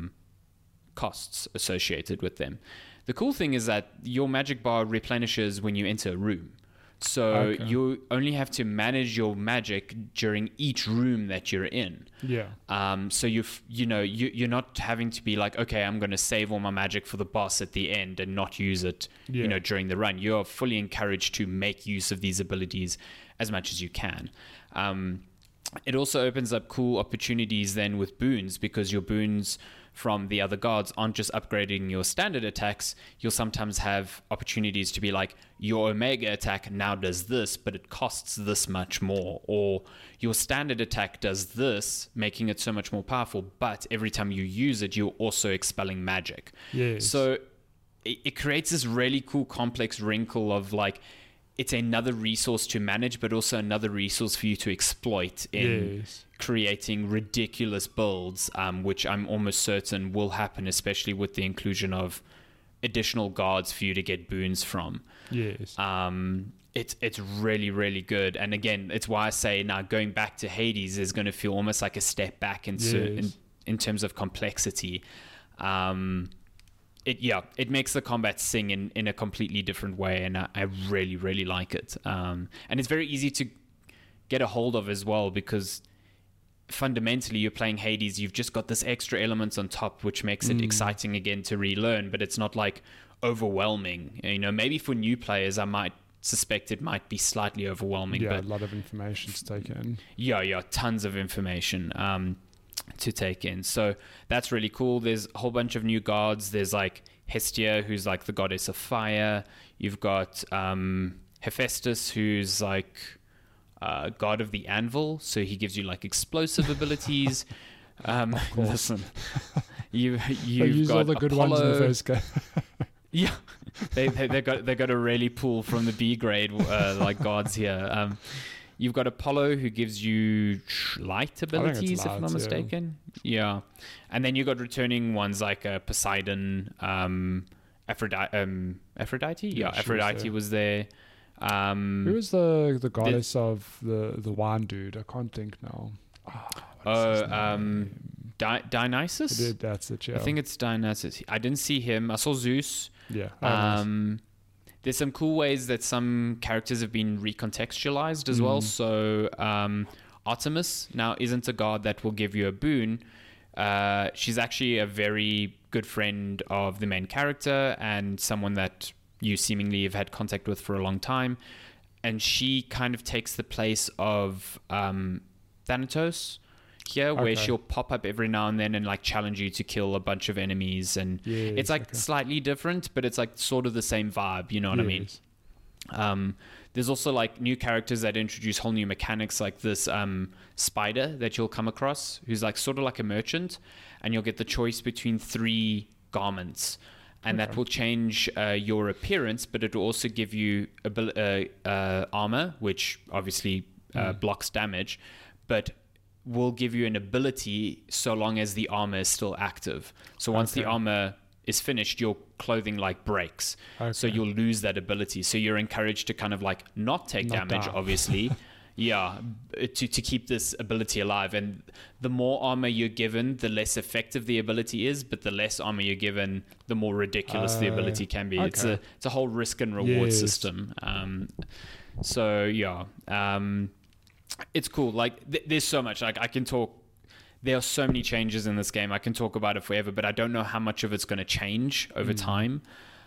S1: costs associated with them. The cool thing is that your magic bar replenishes when you enter a room. So you only have to manage your magic during each room that you're in.
S2: Yeah.
S1: So you're not having to be like, okay, I'm going to save all my magic for the boss at the end and not use it, during the run. You're fully encouraged to make use of these abilities as much as you can. It also opens up cool opportunities then with boons, because your boons from the other gods aren't just upgrading your standard attacks. You'll sometimes have opportunities to be like, your Omega attack now does this, but it costs this much more. Or your standard attack does this, making it so much more powerful, but every time you use it, you're also expelling magic.
S2: Yes.
S1: So it creates this really cool complex wrinkle of like, it's another resource to manage, but also another resource for you to exploit in creating ridiculous builds, which I'm almost certain will happen, especially with the inclusion of additional guards for you to get boons from.
S2: Yes.
S1: It's really, really good. And again, it's why I say now going back to Hades is going to feel almost like a step back in terms of complexity. It makes the combat sing in a completely different way, and I really, really like it. And it's very easy to get a hold of as well, because fundamentally you're playing Hades, you've just got this extra element on top, which makes it exciting again to relearn, but it's not like overwhelming. Maybe for new players, I might suspect it might be slightly overwhelming.
S2: Yeah,
S1: but
S2: a lot of information to take in.
S1: Yeah, tons of information to take in. So that's really cool. There's a whole bunch of new gods. There's like Hestia, who's like the goddess of fire. You've got Hephaestus, who's like god of the anvil, so he gives you like explosive abilities. Listen, you've got
S2: all the good
S1: Apollo.
S2: ones in the first game.
S1: Yeah, they got to really pull from the B grade like gods here. You've got Apollo, who gives you light abilities, if I'm not mistaken. Yeah. And then you've got returning ones like Poseidon, Aphrodite. Yeah, Aphrodite was there.
S2: Who was the goddess of the wine dude? I can't think now.
S1: Dionysus?
S2: That's it, yeah.
S1: I think it's Dionysus. I didn't see him. I saw Zeus.
S2: Yeah.
S1: There's some cool ways that some characters have been recontextualized as well. So Artemis now isn't a god that will give you a boon. She's actually a very good friend of the main character and someone that you seemingly have had contact with for a long time. And she kind of takes the place of Thanatos here, where she'll pop up every now and then and like challenge you to kill a bunch of enemies, and it's like slightly different, but it's like sort of the same vibe, you know what I mean? There's also like new characters that introduce whole new mechanics, like this spider that you'll come across, who's like sort of like a merchant, and you'll get the choice between 3 garments, and that will change your appearance, but it will also give you armor, which obviously blocks damage, but will give you an ability so long as the armor is still active. So once the armor is finished, your clothing like breaks. So you'll lose that ability. So you're encouraged to kind of like not take damage, obviously. Yeah, to keep this ability alive. And the more armor you're given, the less effective the ability is, but the less armor you're given, the more ridiculous the ability can be.
S2: Okay.
S1: It's a whole risk and reward
S2: Yes.
S1: system. So yeah, it's cool. Like there's so much. Like I can talk. There are so many changes in this game. I can talk about it forever, but I don't know how much of it's going to change over time.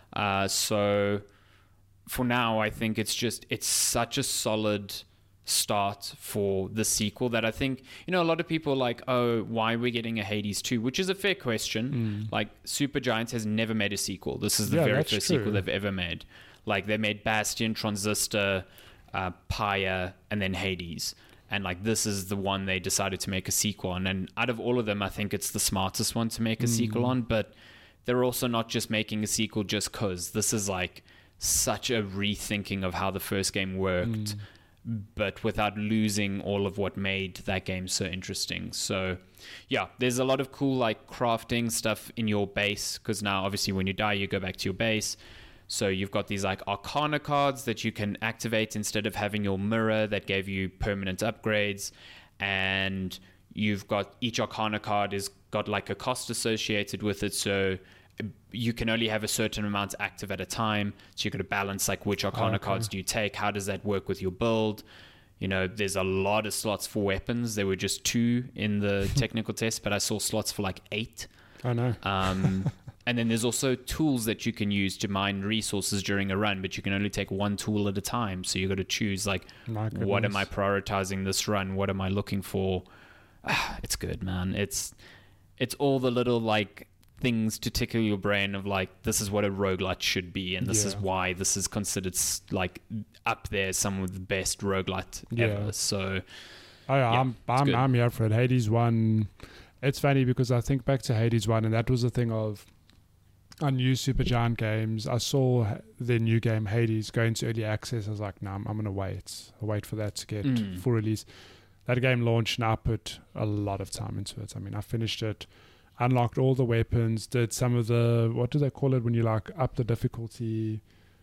S1: So for now, I think it's such a solid start for the sequel that I think, a lot of people are like, oh, why are we getting a Hades 2? Which is a fair question. Like Supergiant has never made a sequel. This is the very
S2: that's
S1: first
S2: true.
S1: sequel they've ever made. Like they made Bastion, Transistor, Pyre, and then Hades. And like this is the one they decided to make a sequel on. And out of all of them, I think it's the smartest one to make a sequel on. But they're also not just making a sequel just because. This is like such a rethinking of how the first game worked, but without losing all of what made that game so interesting. So yeah, there's a lot of cool like crafting stuff in your base, because now obviously when you die you go back to your base. So you've got these like Arcana cards that you can activate instead of having your mirror that gave you permanent upgrades, and you've got each Arcana card is got like a cost associated with it, so you can only have a certain amount active at a time. So you've got to balance like which Arcana cards do you take, how does that work with your build. There's a lot of slots for weapons. There were just 2 in the technical test, but I saw slots for like 8.
S2: I know.
S1: And then there's also tools that you can use to mine resources during a run, but you can only take one tool at a time. So you got to choose like, what am I prioritizing this run? What am I looking for? It's good, man. It's all the little like things to tickle your brain of like, this is what a roguelite should be, and this is why this is considered like up there, some of the best roguelite ever. So
S2: I'm here for it. Hades 1. It's funny because I think back to Hades 1, and that was the thing of, I knew Supergiant Games. I saw their new game Hades go into early access. I was like, I'm going to wait. I'll wait for that to get full release. That game launched and I put a lot of time into it. I mean, I finished it, unlocked all the weapons, did some of the, what do they call it when you like up the difficulty?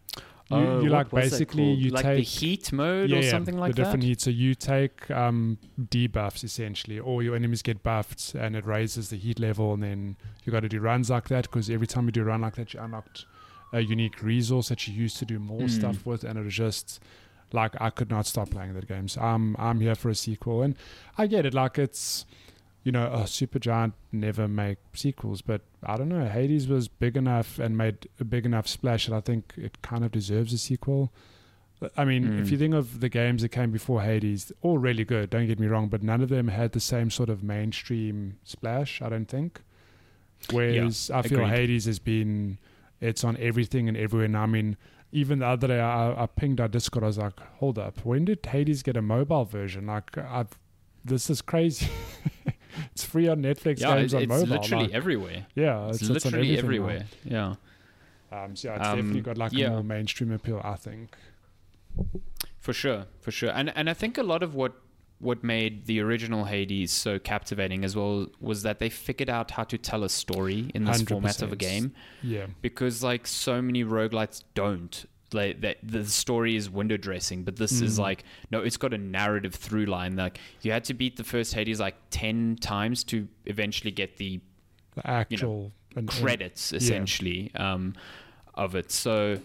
S2: You like basically you
S1: like
S2: take
S1: the heat mode or something like
S2: the different
S1: that.
S2: heat. So you take debuffs essentially, or your enemies get buffed, and it raises the heat level. And then you got to do runs like that, because every time you do a run like that, you unlocked a unique resource that you use to do more stuff with. And it was just like I could not stop playing that game. So I'm here for a sequel, and I get it. Like it's, Supergiant never make sequels, but I don't know. Hades was big enough and made a big enough splash that I think it kind of deserves a sequel. I mean, if you think of the games that came before Hades, all really good, don't get me wrong, but none of them had the same sort of mainstream splash, I don't think. Whereas I feel Hades has been, it's on everything and everywhere. And I mean, even the other day I pinged our Discord, I was like, hold up, when did Hades get a mobile version? Like, this is crazy. It's free on Netflix games on mobile.
S1: It's literally everywhere.
S2: Yeah,
S1: it's literally everywhere.
S2: Now.
S1: Yeah.
S2: So it's definitely got like a more mainstream appeal, I think.
S1: For sure. And I think a lot of what made the original Hades so captivating as well was that they figured out how to tell a story in this 100%. Format of a game.
S2: Yeah.
S1: Because like so many roguelites don't. Like the story is window dressing, but this is like, no, it's got a narrative through line. Like you had to beat the first Hades like 10 times to eventually get the
S2: actual
S1: credits essentially of it. So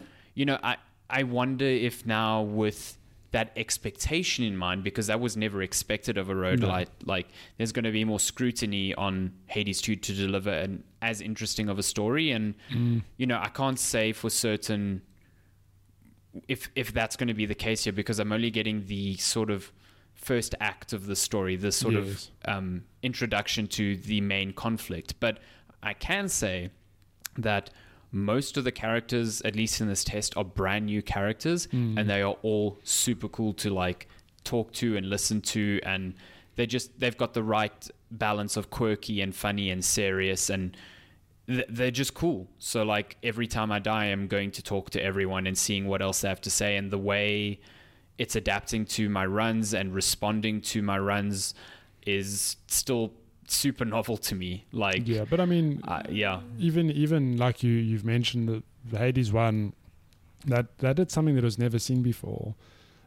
S1: I wonder if now with that expectation in mind, because that was never expected of a roguelite, like there's going to be more scrutiny on Hades 2 to deliver an as interesting of a story. And I can't say for certain if that's going to be the case here, because I'm only getting the sort of first act of the story, this sort of introduction to the main conflict. But I can say that most of the characters, at least in this test, are brand new characters, and they are all super cool to like talk to and listen to, and they've got the right balance of quirky and funny and serious, and they're just cool. So like every time I die, I'm going to talk to everyone and seeing what else they have to say, and the way it's adapting to my runs and responding to my runs is still super novel to me. Like
S2: but I mean even like you've mentioned the Hades one, that did something that was never seen before.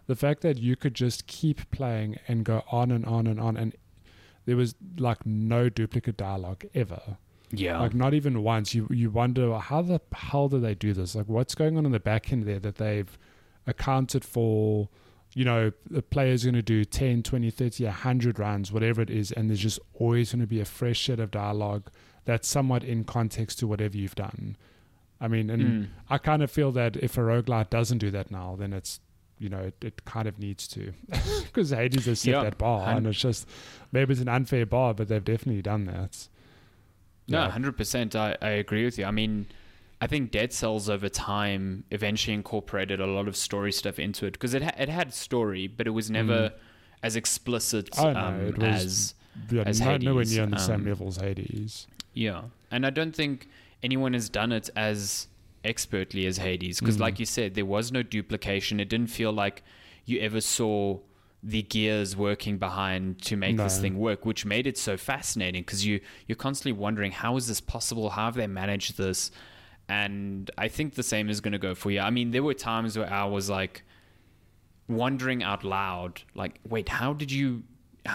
S2: the fact that you could just keep playing and go on and on and on, and there was like no duplicate dialogue ever.
S1: Yeah.
S2: Like not even once. You wonder, how the hell do they do this? Like what's going on in the back end there that they've accounted for, you know, the player's going to do 10, 20, 30, 100 runs, whatever it is, and there's just always going to be a fresh set of dialogue that's somewhat in context to whatever you've done. I mean, and I kind of feel that if a roguelite doesn't do that now, then it's, you know, it kind of needs to. Because Hades has set that bar, and it's just, maybe it's an unfair bar, but they've definitely done that.
S1: No, 100%. I agree with you. I mean, I think Dead Cells over time eventually incorporated a lot of story stuff into it, because it had story, but it was never as explicit
S2: it was,
S1: as Hades.
S2: Nowhere near on the same level as Hades.
S1: Yeah, and I don't think anyone has done it as expertly as Hades, because like you said, there was no duplication. It didn't feel like you ever saw the gears working behind to make this thing work, which made it so fascinating, because you're constantly wondering, how is this possible? How have they managed this? And I think the same is going to go for you. I mean, there were times where I was like wondering out loud, like, wait, how would you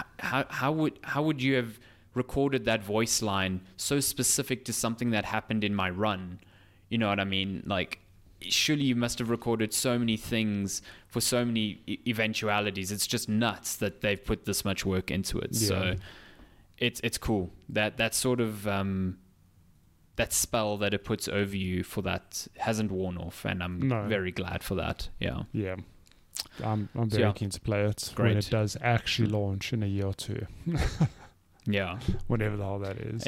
S1: have recorded that voice line so specific to something that happened in my run? You know what I mean? Like, surely you must have recorded so many things for so many eventualities. It's just nuts that they've put this much work into it. Yeah. So it's cool that sort of that spell that it puts over you for that hasn't worn off, and I'm very glad for that. Yeah.
S2: I'm very keen to play it when it does actually launch in a year or two.
S1: Yeah,
S2: whenever the hell that is.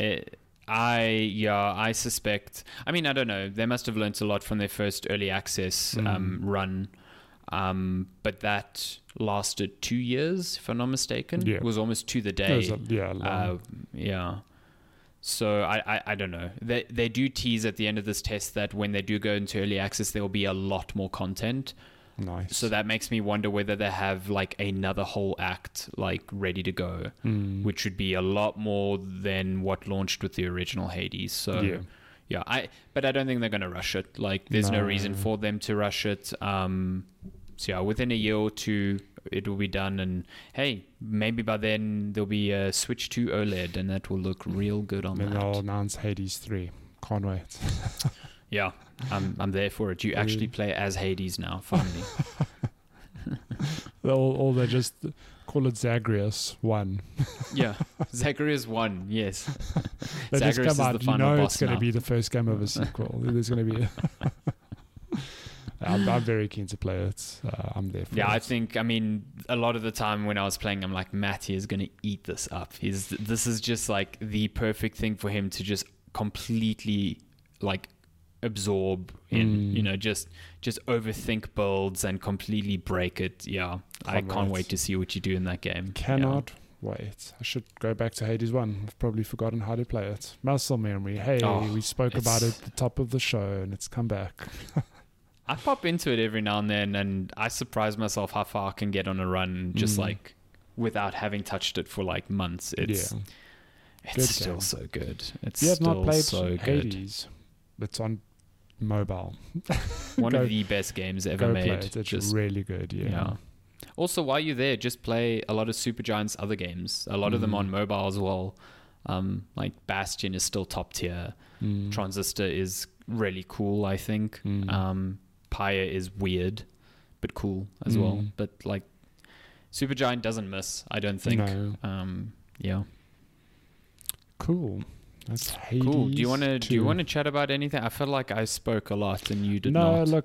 S1: I suspect. I mean, I don't know. They must have learnt a lot from their first early access run, but that lasted 2 years, if I'm not mistaken. Yeah. It was almost to the day. Yeah. So I don't know. They do tease at the end of this test that when they do go into early access, there will be a lot more content.
S2: Nice.
S1: So that makes me wonder whether they have like another whole act like ready to go, which would be a lot more than what launched with the original Hades. So but I don't think they're going to rush it. Like there's no reason for them to rush it. So yeah, within a year or two, it will be done. And hey, maybe by then there'll be a switch to OLED, and that will look real good on that.
S2: Then they'll announce Hades 3. Can't wait.
S1: Yeah, I'm there for it. You actually play as Hades now, finally.
S2: Or they just call it Zagreus 1.
S1: Yeah, Zagreus 1, yes.
S2: They
S1: Zagreus
S2: just come out,
S1: is the final boss.
S2: It's going to be the first game of a sequel. There's going to be... I'm very keen to play it. I'm there for it.
S1: Yeah, I think, I mean, a lot of the time when I was playing, I'm like, Matty is going to eat this up. This is just like the perfect thing for him to just completely like absorb in, you know, just overthink builds and completely break it. Yeah, I can't wait to see what you do in that game.
S2: Cannot wait. I should go back to Hades 1. I've probably forgotten how to play it. Muscle memory. Hey, we spoke about it at the top of the show and it's come back.
S1: I pop into it every now and then, and I surprise myself how far I can get on a run just like without having touched it for like months. It's still game. So good. It's
S2: you have
S1: still
S2: not played
S1: so
S2: Hades. Good. It's on mobile.
S1: One of the best games ever made.
S2: Play it. It's just really good. Yeah.
S1: Also, while you're there, just play a lot of Supergiant's other games. A lot of them on mobile as well. Like Bastion is still top tier. Transistor is really cool, I think. Pyre is weird, but cool as well. But like, Supergiant doesn't miss, I don't think.
S2: No.
S1: Yeah.
S2: Cool. That's Hades.
S1: Cool. Do you want to chat about anything? I feel like I spoke a lot and you did
S2: not.
S1: No,
S2: look,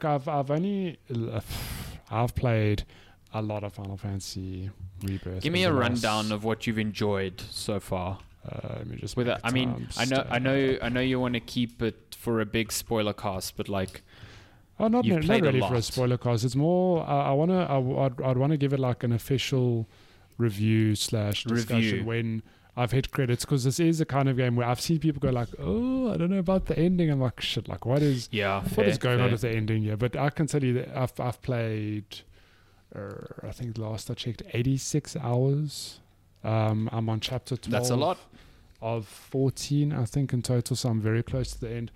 S2: I've played a lot of Final Fantasy Rebirth.
S1: Give me a rundown of what you've enjoyed so far.
S2: Let me just.
S1: I mean, I know you want to keep it for a big spoiler cast, but like.
S2: Oh, not really for a spoiler cast. It's more. I'd want to give it like an official review / discussion when I've hit credits, because this is the kind of game where I've seen people go like, "Oh, I don't know about the ending." I'm like, "Shit! Like, what is going on with the ending here?" But I can tell you that I've played. I think last I checked, 86 hours. I'm on chapter 12.
S1: That's a lot.
S2: Of 14, I think, in total. So I'm very close to the end.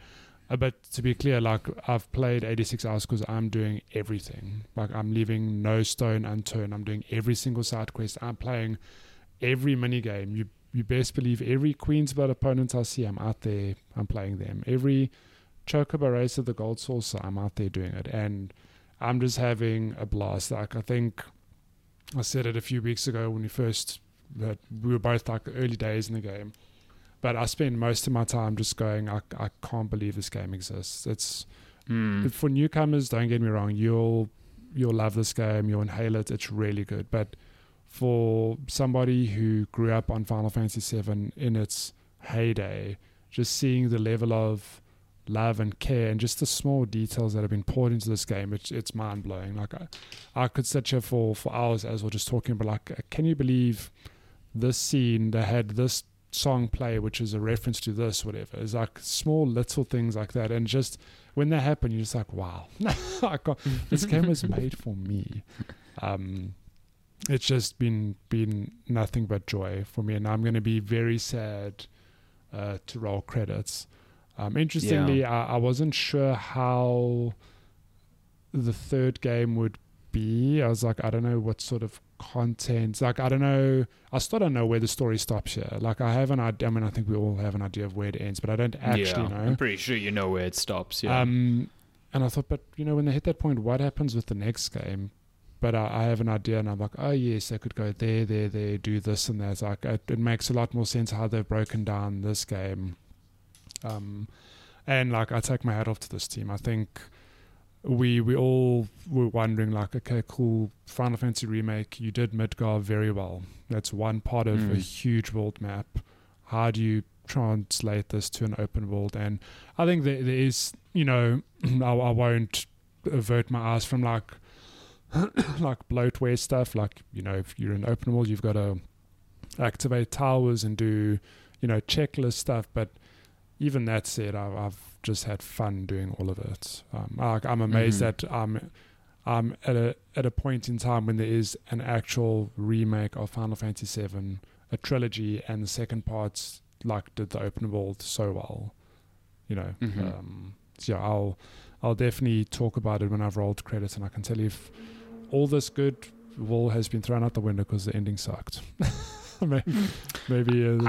S2: But to be clear, like I've played 86 hours because I'm doing everything. Like I'm leaving no stone unturned. I'm doing every single side quest. I'm playing every mini game. You best believe every Queen's Blood opponent I see, I'm out there. I'm playing them. Every Chocobo race of the Gold Saucer, I'm out there doing it, and I'm just having a blast. Like I think I said it a few weeks ago when that we were both like early days in the game. But I spend most of my time just going, I can't believe this game exists. It's for newcomers, don't get me wrong, you'll love this game, you'll inhale it, it's really good. But for somebody who grew up on Final Fantasy VII in its heyday, just seeing the level of love and care and just the small details that have been poured into this game, it's mind blowing. Like I could sit here for hours as we're just talking, but like, can you believe this scene that had this song play, which is a reference to this, whatever. It's like small little things like that, and just when they happen, you're just like, wow, this game was made for me. It's just been nothing but joy for me, and I'm going to be very sad to roll credits. Interestingly, I wasn't sure how the third game would be. I was like, I don't know what sort of content, like I don't know, I still don't know where the story stops here. Like I have an idea, I mean I think we all have an idea of where it ends, but I don't actually know.
S1: I'm pretty sure you know where it stops.
S2: And I thought, but when they hit that point, what happens with the next game? But I have an idea, and I'm like, oh yes, they could go there, do this and that. It's like it makes a lot more sense how they've broken down this game. And like I take my hat off to this team. I think we all were wondering, like, okay, cool, Final Fantasy Remake, you did Midgar very well. That's one part of a huge world map. How do you translate this to an open world? And I think there is, I won't avert my eyes from like bloatware stuff. Like, if you're in open world, you've got to activate towers and do, checklist stuff. But even that said, I've just had fun doing all of it. I'm amazed that I'm at a point in time when there is an actual remake of Final Fantasy VII, a trilogy, and the second part's like did the open world so well. So yeah, I'll definitely talk about it when I've rolled credits, and I can tell you if all this good will has been thrown out the window because the ending sucked. Maybe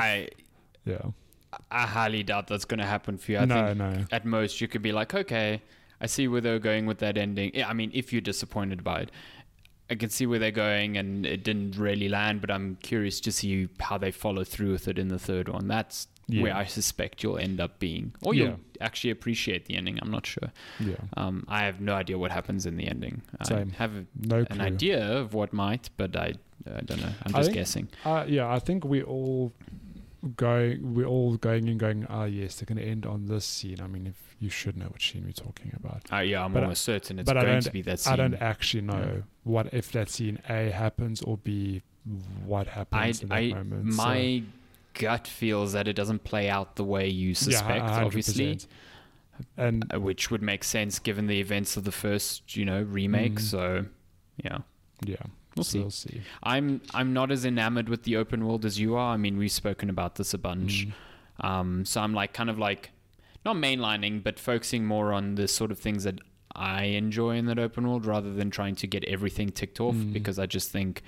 S1: I highly doubt that's going to happen for you. I think at most you could be like, okay, I see where they're going with that ending. I mean, if you're disappointed by it, I can see where they're going and it didn't really land, but I'm curious to see how they follow through with it in the third one. That's where I suspect you'll end up being. Or you'll actually appreciate the ending. I'm not sure. Yeah. I have no idea what happens in the ending.
S2: Same.
S1: I have an idea of what might, but I don't know. I'm just guessing.
S2: I think we're all going and going, yes, they're going to end on this scene. I mean, if you should know which scene we're talking about.
S1: I'm almost certain it's going to be that scene.
S2: I don't actually know what if that scene A happens or B what happens in that moment.
S1: My gut feels that it doesn't play out the way you suspect, obviously, and which would make sense given the events of the first, remake. So, yeah. We'll see. I'm not as enamored with the open world as you are. I mean, we've spoken about this a bunch. So I'm like kind of like not mainlining, but focusing more on the sort of things that I enjoy in that open world rather than trying to get everything ticked off, because I just think,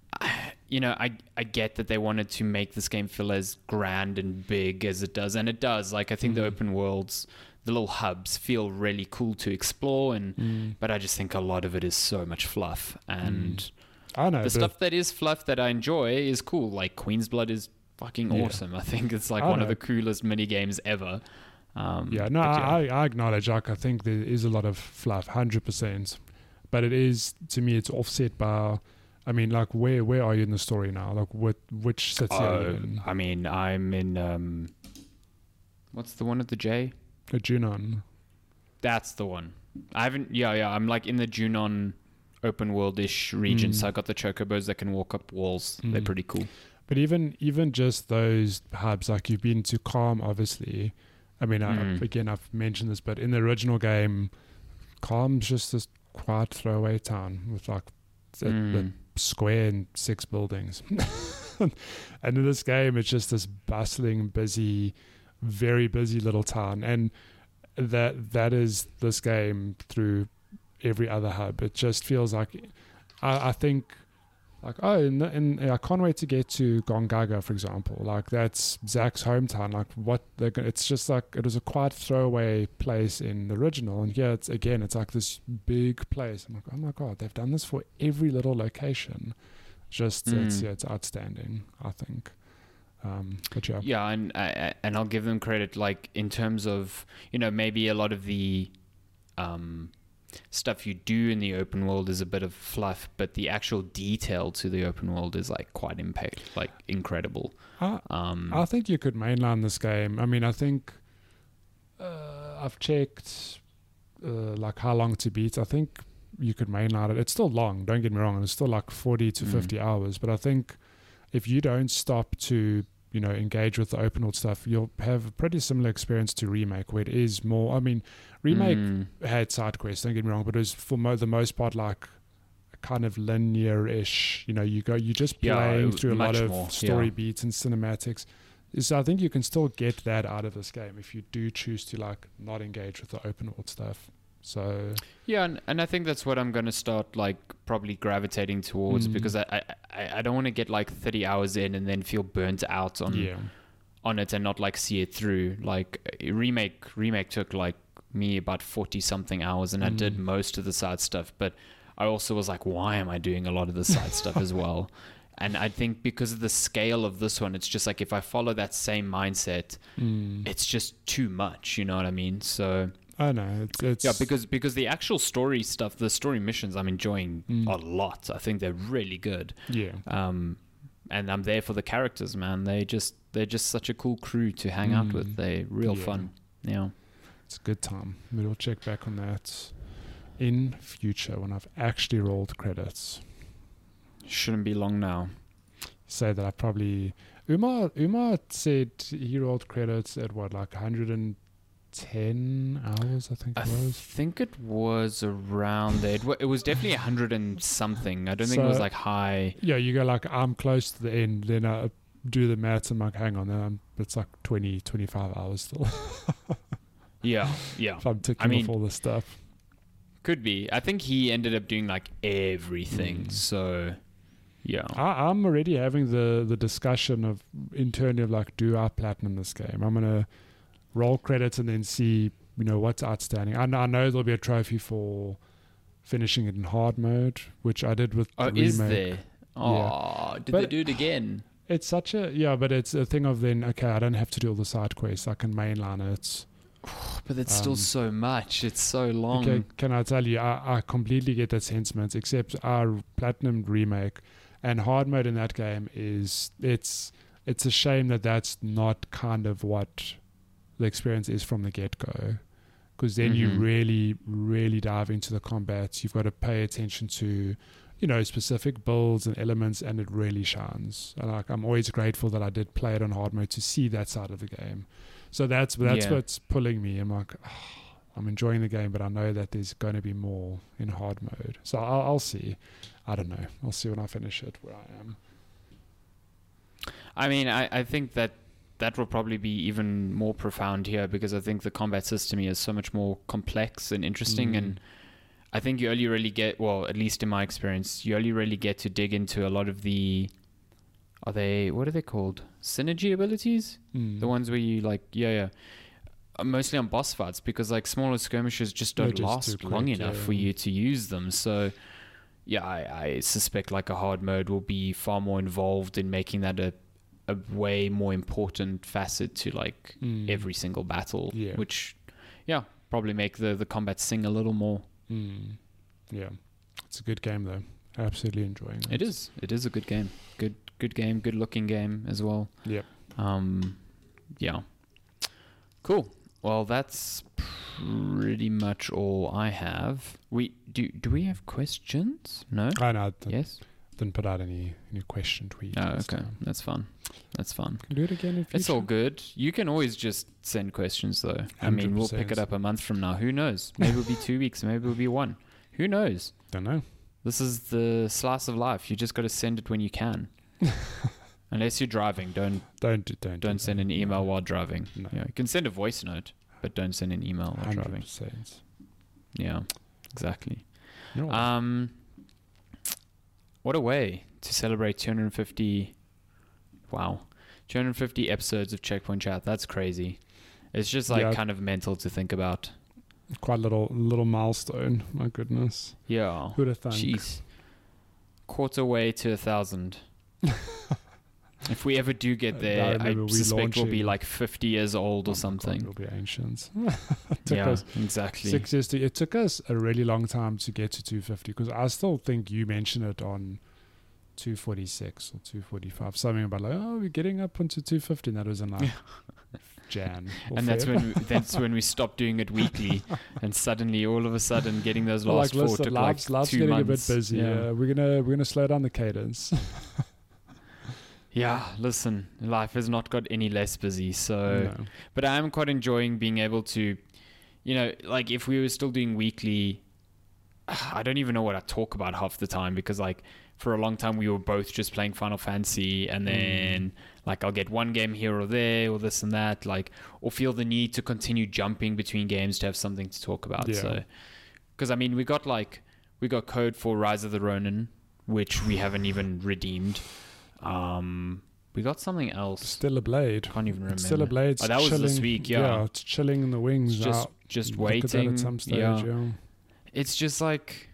S1: I get that they wanted to make this game feel as grand and big as it does, and it does. Like, I think the open worlds, the little hubs, feel really cool to explore, but I just think a lot of it is so much fluff, and
S2: I know
S1: the stuff that is fluff that I enjoy is cool. Like Queen's Blood is fucking awesome. I think it's like one of the coolest mini games ever. I acknowledge, like, I think there is a lot of fluff, 100%, but it is, to me, it's offset by, I mean, like, where are you in the story now? Like, which city are you in? I mean, I'm in, what's the one at the J?
S2: Junon.
S1: That's the one. I haven't, I'm like in the Junon open world-ish region, so I got the chocobos that can walk up walls. They're pretty cool.
S2: But even just those hubs, like, you've been to Calm, obviously. I mean, again, I've mentioned this, but in the original game, Calm's just this quiet throwaway town with like the square and 6 buildings. And in this game, it's just this bustling, busy, very busy little town. And that is this game through every other hub. It just feels like I think like, and I can't wait to get to Gongaga, for example. Like, that's Zach's hometown. Like, it's just like, it was a quite throwaway place in the original, and here it's like this big place. I'm like, oh my god, they've done this for every little location. Just it's outstanding, I think. But
S1: yeah, and I'll give them credit, like, in terms of, maybe a lot of the stuff you do in the open world is a bit of fluff, but the actual detail to the open world is like quite incredible.
S2: I think you could mainline this game. I mean, I think I've checked like how long to beat. I think you could mainline it. It's still long, don't get me wrong, it's still like 40 to 50 hours, but I think if you don't stop to engage with the open world stuff, you'll have a pretty similar experience to Remake, where it is more, I mean, Remake had side quests, don't get me wrong, but it was for the most part like kind of linear-ish. You just playing through a lot of story beats and cinematics. So I think you can still get that out of this game if you do choose to like not engage with the open world stuff. So
S1: yeah, and I think that's what I'm going to start like probably gravitating towards, because I don't want to get like 30 hours in and then feel burnt out on it and not like see it through. Like remake took like me about 40 something hours, and I did most of the side stuff, but I also was like, why am I doing a lot of the side stuff as well? And I think because of the scale of this one, it's just like if I follow that same mindset, it's just too much, you know what I mean? So
S2: I know it's
S1: because the actual story stuff, the story missions, I'm enjoying a lot. I think they're really good.
S2: Yeah.
S1: And I'm there for the characters, man. They're just such a cool crew to hang out with. They're real fun. Yeah.
S2: It's a good time. We'll check back on that in future when I've actually rolled credits.
S1: Shouldn't be long now.
S2: Say that I probably Umar said he rolled credits at what, like 110 hours, I think it was.
S1: I think it was around there. It was definitely 100 and something. I don't think it was like high.
S2: Yeah, you go like, I'm close to the end, then I do the maths and I'm like, hang on, it's like 20, 25 hours still.
S1: Yeah.
S2: If I'm ticking off all this stuff.
S1: Could be. I think he ended up doing like everything. So yeah.
S2: I'm already having the discussion of internally of like, do I platinum this game? I'm gonna roll credits and then see, what's outstanding. I know there'll be a trophy for finishing it in hard mode, which I did with the remake.
S1: Is there? Oh, did they do it again?
S2: It's such but it's a thing of then, okay, I don't have to do all the side quests. I can mainline it.
S1: But it's still so much. It's so long.
S2: Okay, can I tell you, I completely get that sentiment, except our platinum remake and hard mode in that game it's a shame that that's not kind of what the experience is from the get-go, because then you really, really dive into the combat. You've got to pay attention to, specific builds and elements, and it really shines. Like, I'm always grateful that I did play it on hard mode to see that side of the game. So that's what's pulling me. I'm like, I'm enjoying the game, but I know that there's going to be more in hard mode. So I'll see. I don't know. I'll see when I finish it where I am.
S1: I mean, I think that will probably be even more profound here, because I think the combat system here is so much more complex and interesting. And I think you only really get, well, at least in my experience, you only really get to dig into a lot of the, what are they called? Synergy abilities? The ones where you like, mostly on boss fights, because like smaller skirmishes just don't last long enough for you to use them. So yeah, I suspect like a hard mode will be far more involved in making that a way more important facet to like every single battle, which probably make the combat sing a little more.
S2: Yeah, it's a good game though. Absolutely enjoying it.
S1: It is a good game. Good game, good looking game as well.
S2: Yep.
S1: Yeah. Cool. Well, that's pretty much all I have. Do we have questions? No?
S2: No.
S1: Yes?
S2: Didn't put out any question tweets.
S1: Oh, okay. That's fun.
S2: Can do it again if
S1: it's all good. You can always just send questions though. 100%. I mean, we'll pick it up a month from now. Who knows? Maybe it'll be 2 weeks. Maybe it'll be one. Who knows?
S2: Don't know.
S1: This is the slice of life. You just got to send it when you can. Unless you're driving, don't send an email while driving.
S2: No.
S1: You can send a voice note. but don't send an email while driving.
S2: 100%.
S1: Yeah, exactly.
S2: No.
S1: What a way to celebrate 250. Wow, 250 episodes of Checkpoint Chat. That's crazy. It's just like kind of mental to think about.
S2: Quite a little milestone. My goodness.
S1: Yeah.
S2: Who'd have thunk?
S1: Jeez. Quarter way to 1,000. If we ever do get there, I suspect we'll be like 50 years old or something.
S2: We'll be ancient.
S1: Exactly.
S2: 6 years it took us a really long time to get to 250 because I still think you mentioned it on 246 or 245, something about like, oh, we're getting up onto 250, and that was in like Jan.
S1: And that's when we stopped doing it weekly, and suddenly, all of a sudden, getting those last four took like 2 months.
S2: Getting a bit busy. Yeah. We're gonna slow down the cadence.
S1: Yeah, listen, life has not got any less busy. So, no. But I am quite enjoying being able to, like if we were still doing weekly, I don't even know what I talk about half the time because like for a long time we were both just playing Final Fantasy, and then like I'll get one game here or there or this and that, like, or feel the need to continue jumping between games to have something to talk about. Yeah. So, because I mean we got code for Rise of the Ronin, which we haven't even redeemed. We got something else.
S2: Still a Blade.
S1: Can't even remember.
S2: Still a Blade.
S1: Oh, that was this week. Yeah,
S2: it's chilling in the wings.
S1: Just waiting
S2: at some stage. Yeah.
S1: It's just like,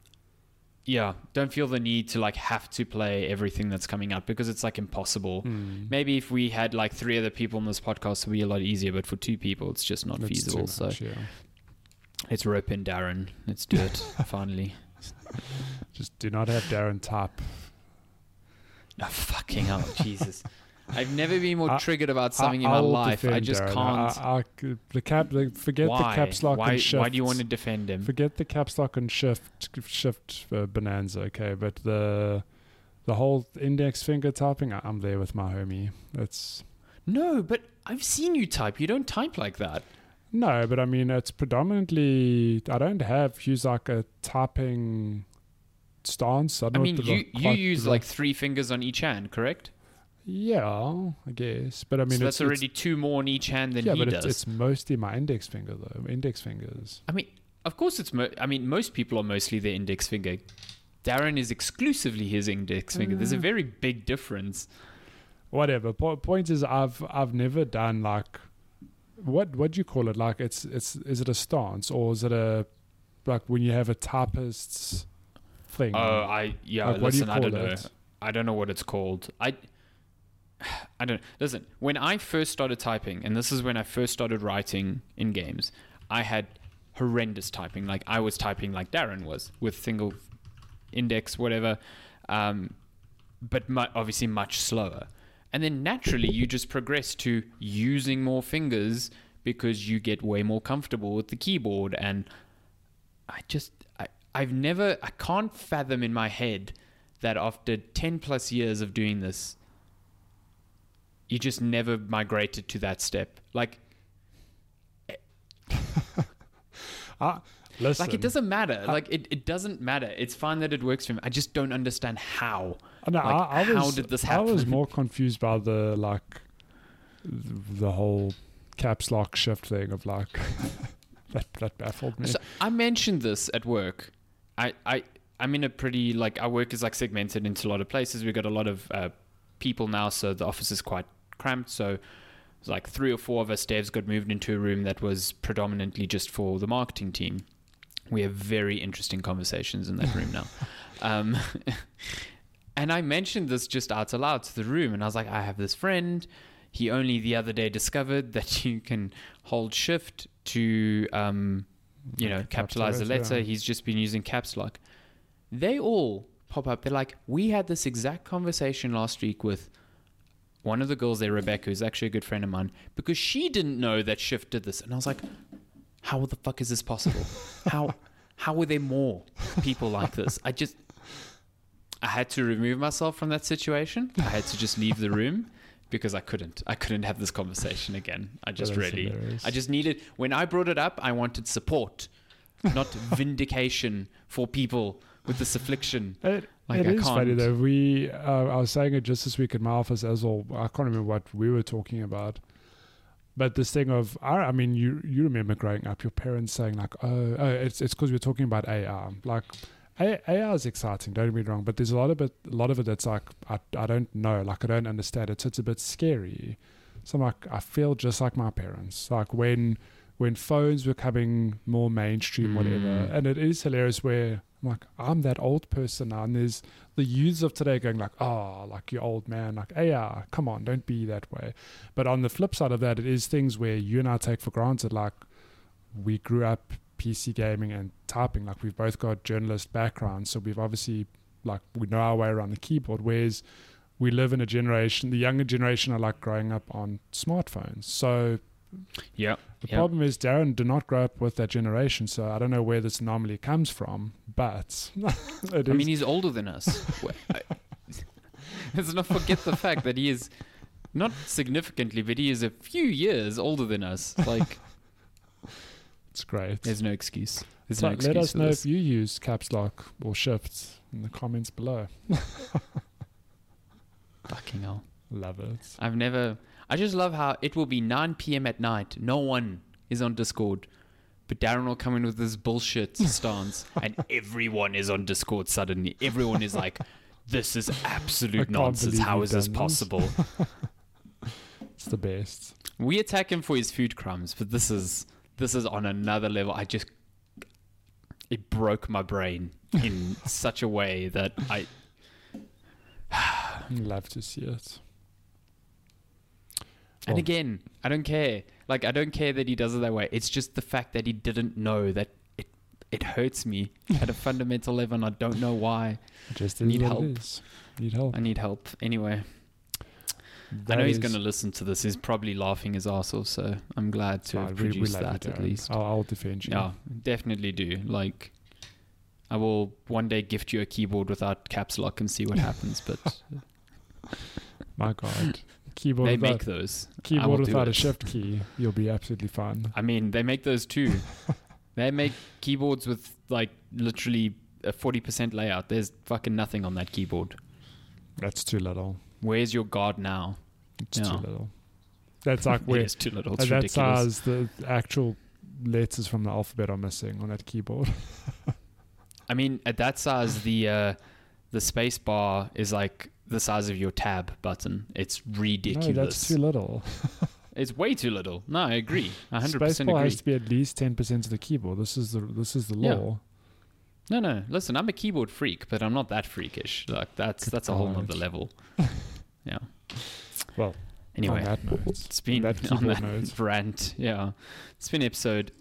S1: don't feel the need to like have to play everything that's coming out because it's like impossible. Maybe if we had like 3 other people on this podcast, it would be a lot easier. But for 2 people, it's just not feasible. Much, let's rope in Darren. Let's do it finally.
S2: Just do not have Darren type.
S1: Oh, fucking hell, Jesus. I've never been more triggered about something in my life. I just can't.
S2: Forget the caps lock and shift.
S1: Why do you want to defend him?
S2: Forget the caps lock and shift bonanza, okay? But the whole index finger typing, I'm there with my homie.
S1: No, but I've seen you type. You don't type like that.
S2: No, but I mean, it's predominantly, I don't use like a typing stance.
S1: I mean, you use like 3 fingers on each hand, correct?
S2: Yeah, I guess. But I mean,
S1: so that's already 2 more on each hand than he does.
S2: Yeah, but it's mostly my index finger, though. Index fingers.
S1: I mean, of course it's... most people are mostly their index finger. Darren is exclusively his index finger. There's a very big difference.
S2: Whatever. Point is, I've never done like... What do you call it? Like, is it a stance? Or is it like when you have a typist's thing?
S1: Oh, listen, I don't know. I don't know what it's called. I don't listen. When I first started typing, and this is when I first started writing in games, I had horrendous typing. Like I was typing like Darren was with single index, whatever, but obviously much slower. And then naturally, you just progress to using more fingers because you get way more comfortable with the keyboard. And I can't fathom in my head that after 10 plus years of doing this, you just never migrated to that step. Like,
S2: listen.
S1: Like it doesn't matter. It doesn't matter. It's fine that it works for him. I just don't understand how.
S2: No,
S1: how did this happen?
S2: I was more confused by the whole caps lock shift thing of like that baffled me.
S1: So I mentioned this at work. I'm in a pretty our work is like segmented into a lot of places. We've got a lot of people now, so the office is quite cramped. So it's like 3 or 4 of us devs got moved into a room that was predominantly just for the marketing team. We have very interesting conversations in that room now. And I mentioned this just out aloud to the room, and I was like, I have this friend. He only the other day discovered that you can hold shift to, capitalize the letter. Yeah. He's just been using caps lock. They all pop up. They're like, we had this exact conversation last week with one of the girls there, Rebecca, who's actually a good friend of mine, because she didn't know that shift did this. And I was like, how the fuck is this possible? How were there more people like this? I had to remove myself from that situation. I had to just leave the room because I couldn't have this conversation again. I just needed, when I brought it up, I wanted support, not vindication for people with this affliction.
S2: It is funny though. I was saying it just this week in my office as well. I can't remember what we were talking about, But this thing of, I mean, you remember growing up, your parents saying like, oh, it's because we're talking about AR. Like, AR is exciting, don't get me wrong, but there's a lot of it that's like, I don't know, like I don't understand it, so it's a bit scary. So I'm like, I feel just like my parents, like when phones were coming more mainstream, whatever, and it is hilarious where I'm like, I'm that old person now, and there's the youths of today going like, oh, like you old man, like AR, come on, don't be that way. But on the flip side of that, it is things where you and I take for granted, like we grew up PC gaming and typing, like we've both got journalist backgrounds, so we've obviously, like, we know our way around the keyboard, whereas we live in a generation, the younger generation are like growing up on smartphones. So
S1: yeah,
S2: the problem is Darren did not grow up with that generation, so I don't know where this anomaly comes from, but
S1: I mean, he's older than us. Let's not forget the fact that he is not significantly, but he is a few years older than us. Like,
S2: it's great.
S1: There's no excuse. There's
S2: So
S1: no excuse
S2: let us
S1: for
S2: know
S1: this.
S2: if you use caps lock or shift in the comments below.
S1: Fucking hell.
S2: Love it.
S1: I just love how it will be 9 p.m. at night. No one is on Discord. But Darren will come in with this bullshit stance. And everyone is on Discord suddenly. Everyone is like, this is absolute nonsense. How is this possible?
S2: It's the best.
S1: We attack him for his food crumbs. But this is on another level. It broke my brain in such a way that I
S2: love to see it.
S1: And again, I don't care. Like, I don't care that he does it that way. It's just the fact that he didn't know that it hurts me at a fundamental level, and I don't know why.
S2: Just
S1: need help.
S2: Need help.
S1: I need help. Anyway, I know he's going to listen to this. He's probably laughing his ass off, so I'm glad to have produced that at least.
S2: I'll defend you.
S1: Yeah, definitely do. Like, I will one day gift you a keyboard without caps lock and see what happens, but
S2: my God. Keyboard
S1: they
S2: without,
S1: make those.
S2: Keyboard without a shift key, you'll be absolutely fine.
S1: I mean, they make those too. They make keyboards with like literally a 40% layout. There's fucking nothing on that keyboard.
S2: That's too little.
S1: Where's your guard now?
S2: It's too little. That's like where
S1: it's too little. It's
S2: that
S1: ridiculous.
S2: size, the actual letters from the alphabet are missing on that keyboard.
S1: I mean, at that size, the space bar is like the size of your tab button. It's ridiculous.
S2: No, that's too little.
S1: It's way too little. No, I agree. 100%
S2: Spacebar
S1: agree.
S2: has to be at least 10% of the keyboard. This is the law.
S1: No. Listen, I'm a keyboard freak, but I'm not that freakish. Like that's a whole nother level. Yeah.
S2: Well,
S1: anyway,
S2: on that note,
S1: it's been
S2: that
S1: on
S2: keyboard
S1: that
S2: note.
S1: rant. Yeah, it's been episode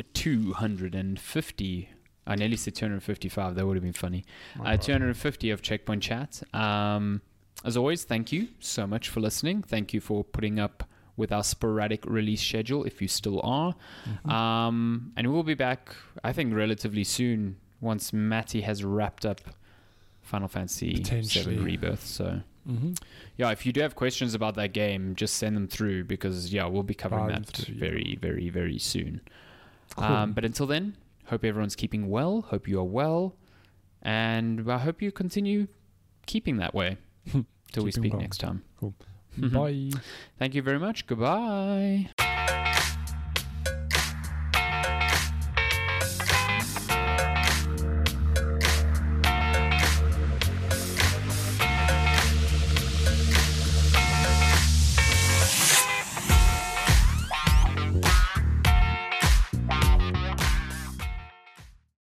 S1: 250. I nearly said 255. That would have been funny. 250 of Checkpoint Chat. As always, thank you so much for listening. Thank you for putting up with our sporadic release schedule, if you still are. And we'll be back, I think, relatively soon once Matty has wrapped up Final Fantasy VII Rebirth. So, yeah, if you do have questions about that game, just send them through because, yeah, we'll be covering that very, very, very soon. Cool. But until then, hope everyone's keeping well. Hope you are well. And I hope you continue keeping that way till we speak next time.
S2: Cool. Bye.
S1: Thank you very much. Goodbye.